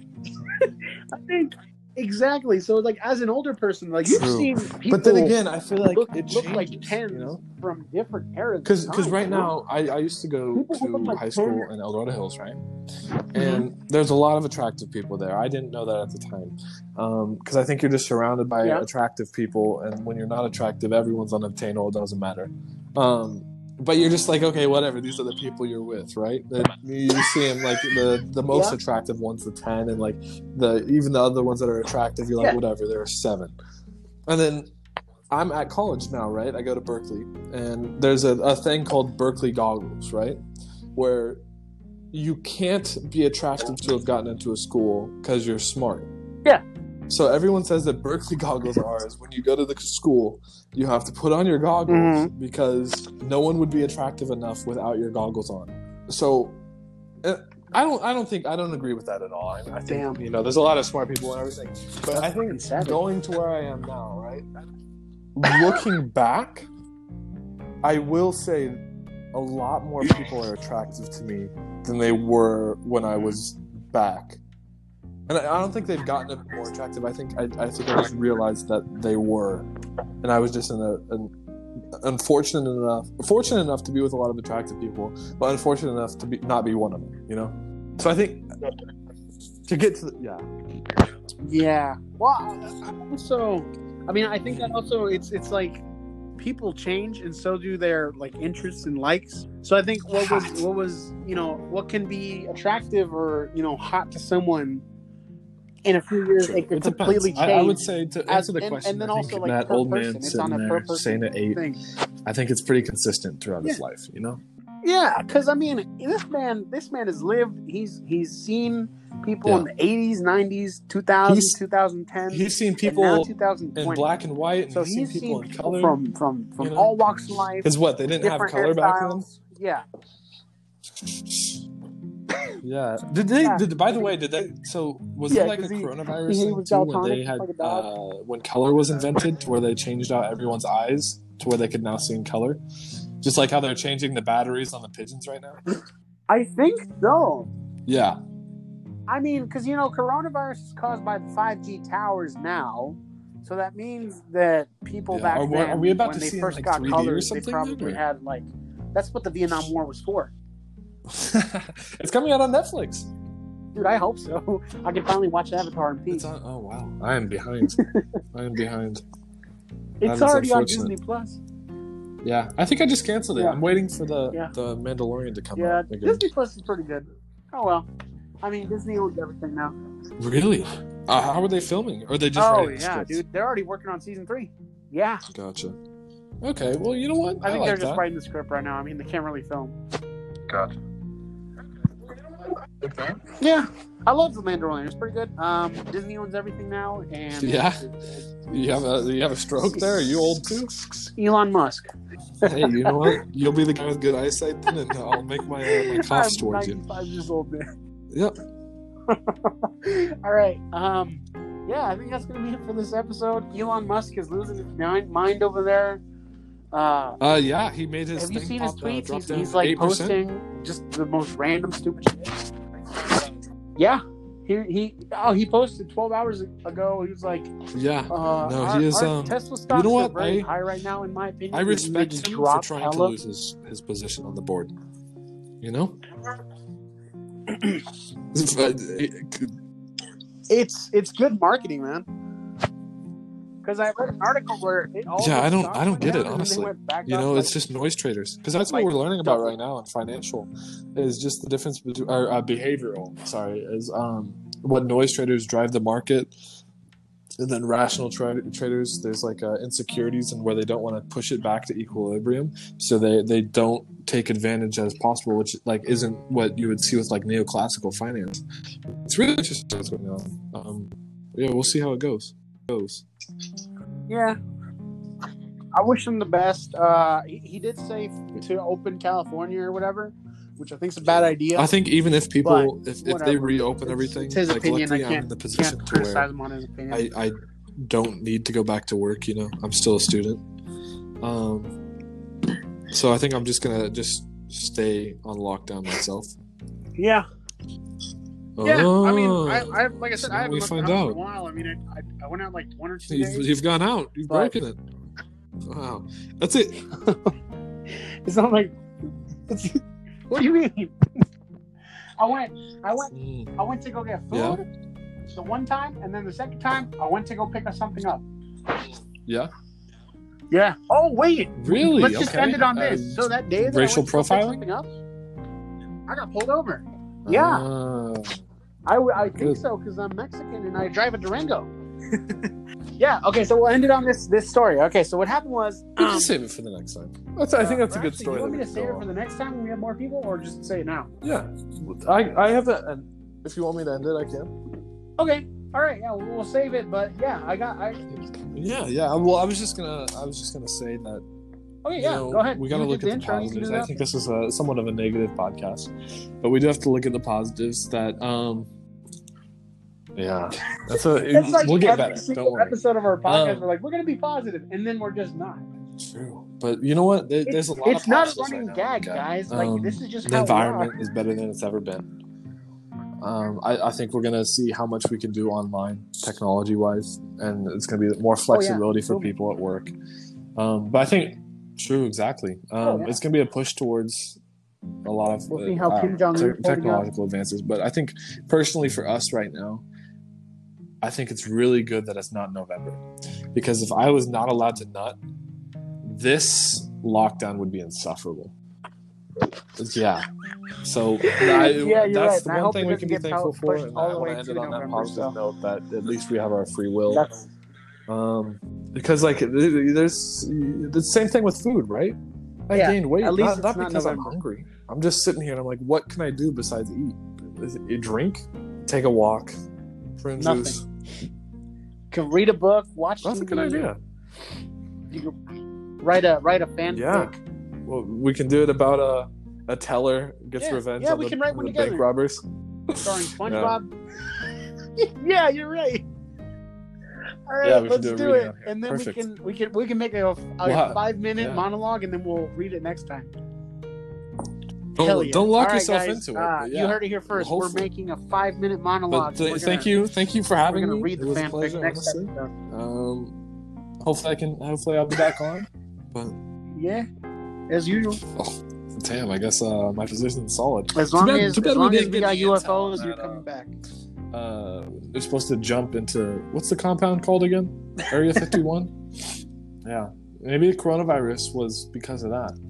I think exactly. So, like, as an older person, like you've True. seen people, But then again, I feel like look, it look changes, like tens you know? from different eras. Because of time, right you know? now, I, I used to go People who look to like high school ten. in El Dorado Hills, right? And there's a lot of attractive people there. I didn't know that at the time. Because I think you're just surrounded by Yeah. attractive people. And when you're not attractive, everyone's unobtainable. It doesn't matter. Um, but you're just like, okay, whatever. These are the people you're with, right? And you see them like the, the most Yeah. attractive one's the ten. And like the even the other ones that are attractive, you're like, Yeah. whatever, they're a seven. And then I'm at college now, right? I go to Berkeley, and there's a, a thing called Berkeley goggles, right? Where you can't be attractive to have gotten into a school because you're smart. Yeah. So everyone says that Berkeley goggles are ours. When you go to the school, you have to put on your goggles Mhm. because no one would be attractive enough without your goggles on. So uh, I don't, I don't think, I don't agree with that at all. I, I think, Damn. you know, there's a lot of smart people and everything, but I think fucking savage. going to where I am now, right? Looking back, I will say a lot more people are attractive to me than they were when I was back. And I I don't think they've gotten a bit more attractive. I think I, I think I just realized that they were, and I was just in a, an unfortunate enough, fortunate enough to be with a lot of attractive people, but unfortunate enough to be not be one of them. You know. So I think to get to the, yeah. Yeah. Well, I- I also, I mean, I think that also it's it's like people change and so do their like interests and likes. So I think what was what was you know what can be attractive or you know hot to someone in a few years True. it could It completely depends. change. I, I would say to as- answer the and- question, and then I also, think like, that per old person, man it's sitting on a there per person saying at eight, thing. I think it's pretty consistent throughout his Yeah. life. You know. Yeah, because I mean, this man, this man has lived. He's he's seen people Yeah. in the eighties, nineties, two thousands, He's- twenty tens. He's seen and now people twenty twenty. in black and white, and So he's seen he's people seen in people color. from from from you know? all walks of life. Because what, they didn't have different color back then. hairstyles. Yeah. Yeah. Did they? Yeah. Did by the way? Did they? So was Yeah, it like a 'cause he- coronavirus he thing was too, when daltonic, they had like a dog. uh, when color was invented, to where they changed out everyone's eyes to where they could now see in color, just like how they're changing the batteries on the pigeons right now. I think so. Yeah. I mean, because you know, coronavirus is caused by the five G towers now. So that means that people Yeah. back Are we- then, are we about when to they see in, first like, got three D or colors, they something probably then, or- had like. That's what the Vietnam War was for. It's coming out on Netflix. Dude, I hope so. I can finally watch Avatar in peace. It's on. Oh wow, I am behind. I am behind. It's is already on unfortunate. Disney Plus. Yeah, I think I just canceled it. Yeah. I'm waiting for the Yeah. the Mandalorian to come Yeah, out again. Disney Plus is pretty good. Oh well. I mean, Disney owns everything now. Really? Uh, how are they filming? Or are they just Oh writing yeah, scripts? dude, they're already working on season three. Yeah, Gotcha. Okay, well, you know what? I think like they're just that. writing the script right now. I mean, they can't really film. Gotcha. Yeah, I love the Mandalorian. It's pretty good. Um, Disney owns everything now, and Yeah? You have a you have a stroke there? Are you old too? Elon Musk. Hey, you know what? You'll be the guy with good eyesight then, and I'll make my uh, my coughs I'm towards you. ninety-five years old, man. Yep. All right. Um, yeah, I think that's gonna be it for this episode. Elon Musk is losing his mind, mind over there. Uh, Uh, yeah, he made his have you thing seen his pop, uh, tweets? drop he's, down he's like eight percent. posting just the most random stupid shit. Yeah. He, he oh he posted twelve hours ago. He was like, Yeah. uh, No, our, he is, our um, Tesla stocks know are what? very I- high right now, in my opinion. I They respect just him for dropped trying to hella. lose his, his position on the board. You know? It's it's good marketing, man. Because I read an article where it all Yeah, the I don't- stocks I don't went get it, down and then they honestly. went back You up, know, like, it's just noise traders, because that's like what we're learning about double. right now in financial, is just the difference between or uh, behavioral. Sorry, is um what noise traders drive the market, and then rational tra- traders. There's like uh, insecurities and where they don't want to push it back to equilibrium, so they they don't take advantage as possible, which like isn't what you would see with like neoclassical finance. It's really interesting what's going on. Um, yeah, we'll see how it goes. Goes. Yeah. I wish him the best. Uh, he, he did say to open California or whatever, which I think is a bad idea. I think even if people, if, if they whatever. reopen It's- everything, it's his like opinion. luckily I I'm can't- in the position Can't to criticize where him on his opinion. I, I don't need to go back to work. You know, I'm still a student. Um, so I think I'm just gonna just stay on lockdown myself. yeah. Yeah. I mean, Oh, I, I like I said, so I now haven't we left find the house in out. a while. I mean, I, I, I went out like one or two you've, days. you've gone out. You've But- broken it. Wow, that's it. It's not like. It's, what do you mean? I went. I went. Mm, I went to go get food. Yeah. The one time, and then the second time, I went to go pick up something up. yeah, Yeah. Oh wait. really? Let's just okay. end it on Uh, this. So that day that racial I went to go pick profiling? something up, I got pulled over. Yeah. Ah, I, w- I think Good. so because I'm Mexican and I drive a Durango. Yeah. Okay. So we'll end it on this this story. Okay. So what happened was. we um, can save it for the next time. That's, I think that's a or good actually, story. You want that me we to can save go it for on. the next time when we have more people, or just say it now? Yeah, I I have a. And if you want me to end it, I can. Okay. All right. Yeah. We'll, we'll save it. But yeah, I got. I. Yeah, yeah. Well, I was just gonna. I was just gonna say that. Okay. you Yeah. know, Go ahead. We got to You look did at the intro, you can do positives. I that. think this is a somewhat of a negative podcast, but we do have to look at the positives. That um. Yeah, that's a. It's like we'll get every better. single Don't worry. episode of our podcast, Um, we're like, we're gonna be positive, and then we're just not. True, but you know what? There, there's a lot. It's of not a positives running right now, gag, okay? guys. Like Um, this is just the how environment we are. is better than it's ever been. Um, I, I think we're gonna see how much we can do online, technology wise, and it's gonna be more flexibility for Boom. people at work. Um, but I think, true, exactly. Um, Oh, yeah. It's gonna be a push towards a lot of We'll see uh, how uh, Kim Jong-un te- is holding technological advances. But I think personally for us right now, I think it's really good that it's not November, because if I was not allowed to nut, this lockdown would be insufferable. Yeah. So I, Yeah, you're that's right. the And I one hope thing it we doesn't can be get thankful pushed for, and all I the want way to end to it on that November, positive so. note that at least we have our free will. That's Um, because like there's the same thing with food, right? I Yeah, gained weight at least not, it's not not because I'm November. hungry. I'm just sitting here and I'm like, what can I do besides eat? Is it- you drink, take a walk, prune Nothing. juice. can read a book, watch That's T V. a good idea. You can write a write a fanfic. Yeah. Well, we can do it about a a teller gets Yeah. revenge Yeah, on we the, can write one the together. bank robbers. Starring SpongeBob. Yeah, you're right. All right, Yeah, we can let's do a do reading it, on here. and then Perfect. we can we can we can make a, a Wow. five minute Yeah. monologue, and then we'll read it next time. Don't, Hell yeah. don't lock All right, yourself guys, into it. uh, but yeah. You heard it here first. We're Hopefully. making a five minute monologue. But th- We're thank gonna- you, thank you for We're having gonna me. read It the was a fanfic pleasure, next honestly. episode. Um, hopefully I can. Hopefully I'll be back on. But Yeah, as usual. oh, damn, I guess uh, my position's solid. As Too long bad- as too bad as we long as didn't we get got the U F intel Os, on you're that, coming uh, back. Uh, they're supposed to jump into what's the compound called again? Area fifty-one. Yeah, maybe the coronavirus was because of that.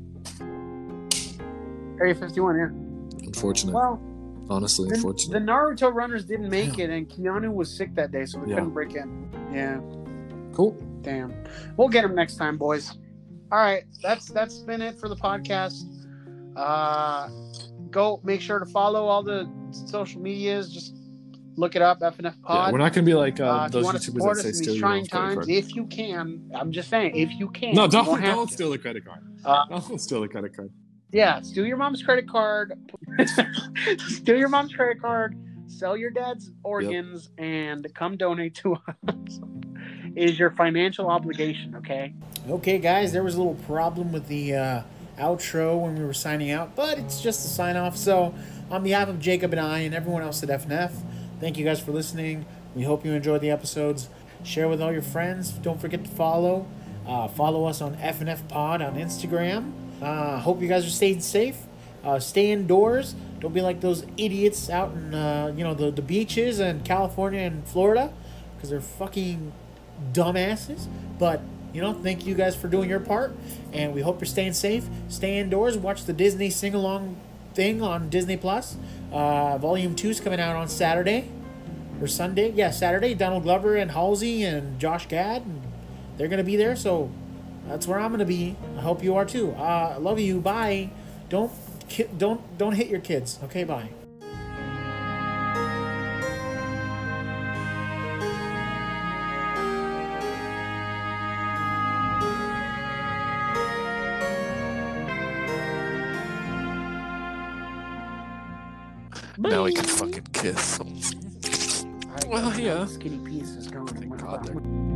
Area fifty-one, yeah. Unfortunate, Well, honestly, the, unfortunate. the Naruto runners didn't make it, and Keanu was sick that day, so we Yeah. couldn't break in. Yeah, Cool. damn. We'll get him next time, boys. All right, that's that's been it for the podcast. Uh, go make sure to follow all the social medias. Just look it up, F N F Yeah, Pod. we're not gonna be like uh, Uh, if you those want to YouTubers support that us say in steal these your trying mom's credit times, card. if you can, I'm just saying, if you can, No, you don't don't have don't to. steal the credit card. Uh, Don't steal the credit card. Yeah, steal your mom's credit card. Steal your mom's credit card. Sell your dad's organs and come donate to us. It is your financial obligation, okay? Okay, guys, there was a little problem with the uh, outro when we were signing out, but it's just a sign off. So, on behalf of Jacob and I and everyone else at F N F, thank you guys for listening. We hope you enjoyed the episodes. Share with all your friends. Don't forget to follow. Uh, follow us on F N F Pod on Instagram. Uh, hope you guys are staying safe. Uh, stay indoors. Don't be like those idiots out in uh, you know the, the beaches in California and Florida, because they're fucking dumbasses. But you know, thank you guys for doing your part, and we hope you're staying safe. Stay indoors. Watch the Disney sing along thing on Disney Plus. Uh, Volume two is coming out on Saturday or Sunday. Yeah, Saturday. Donald Glover and Halsey and Josh Gad, and they're gonna be there. So that's where I'm gonna be. I hope you are too. Uh, I love you. Bye. Don't ki- don't don't hit your kids. Okay, bye. Now we can fucking kiss. Well, yeah. Skinny piece is going. Thank in my God mouth. they're-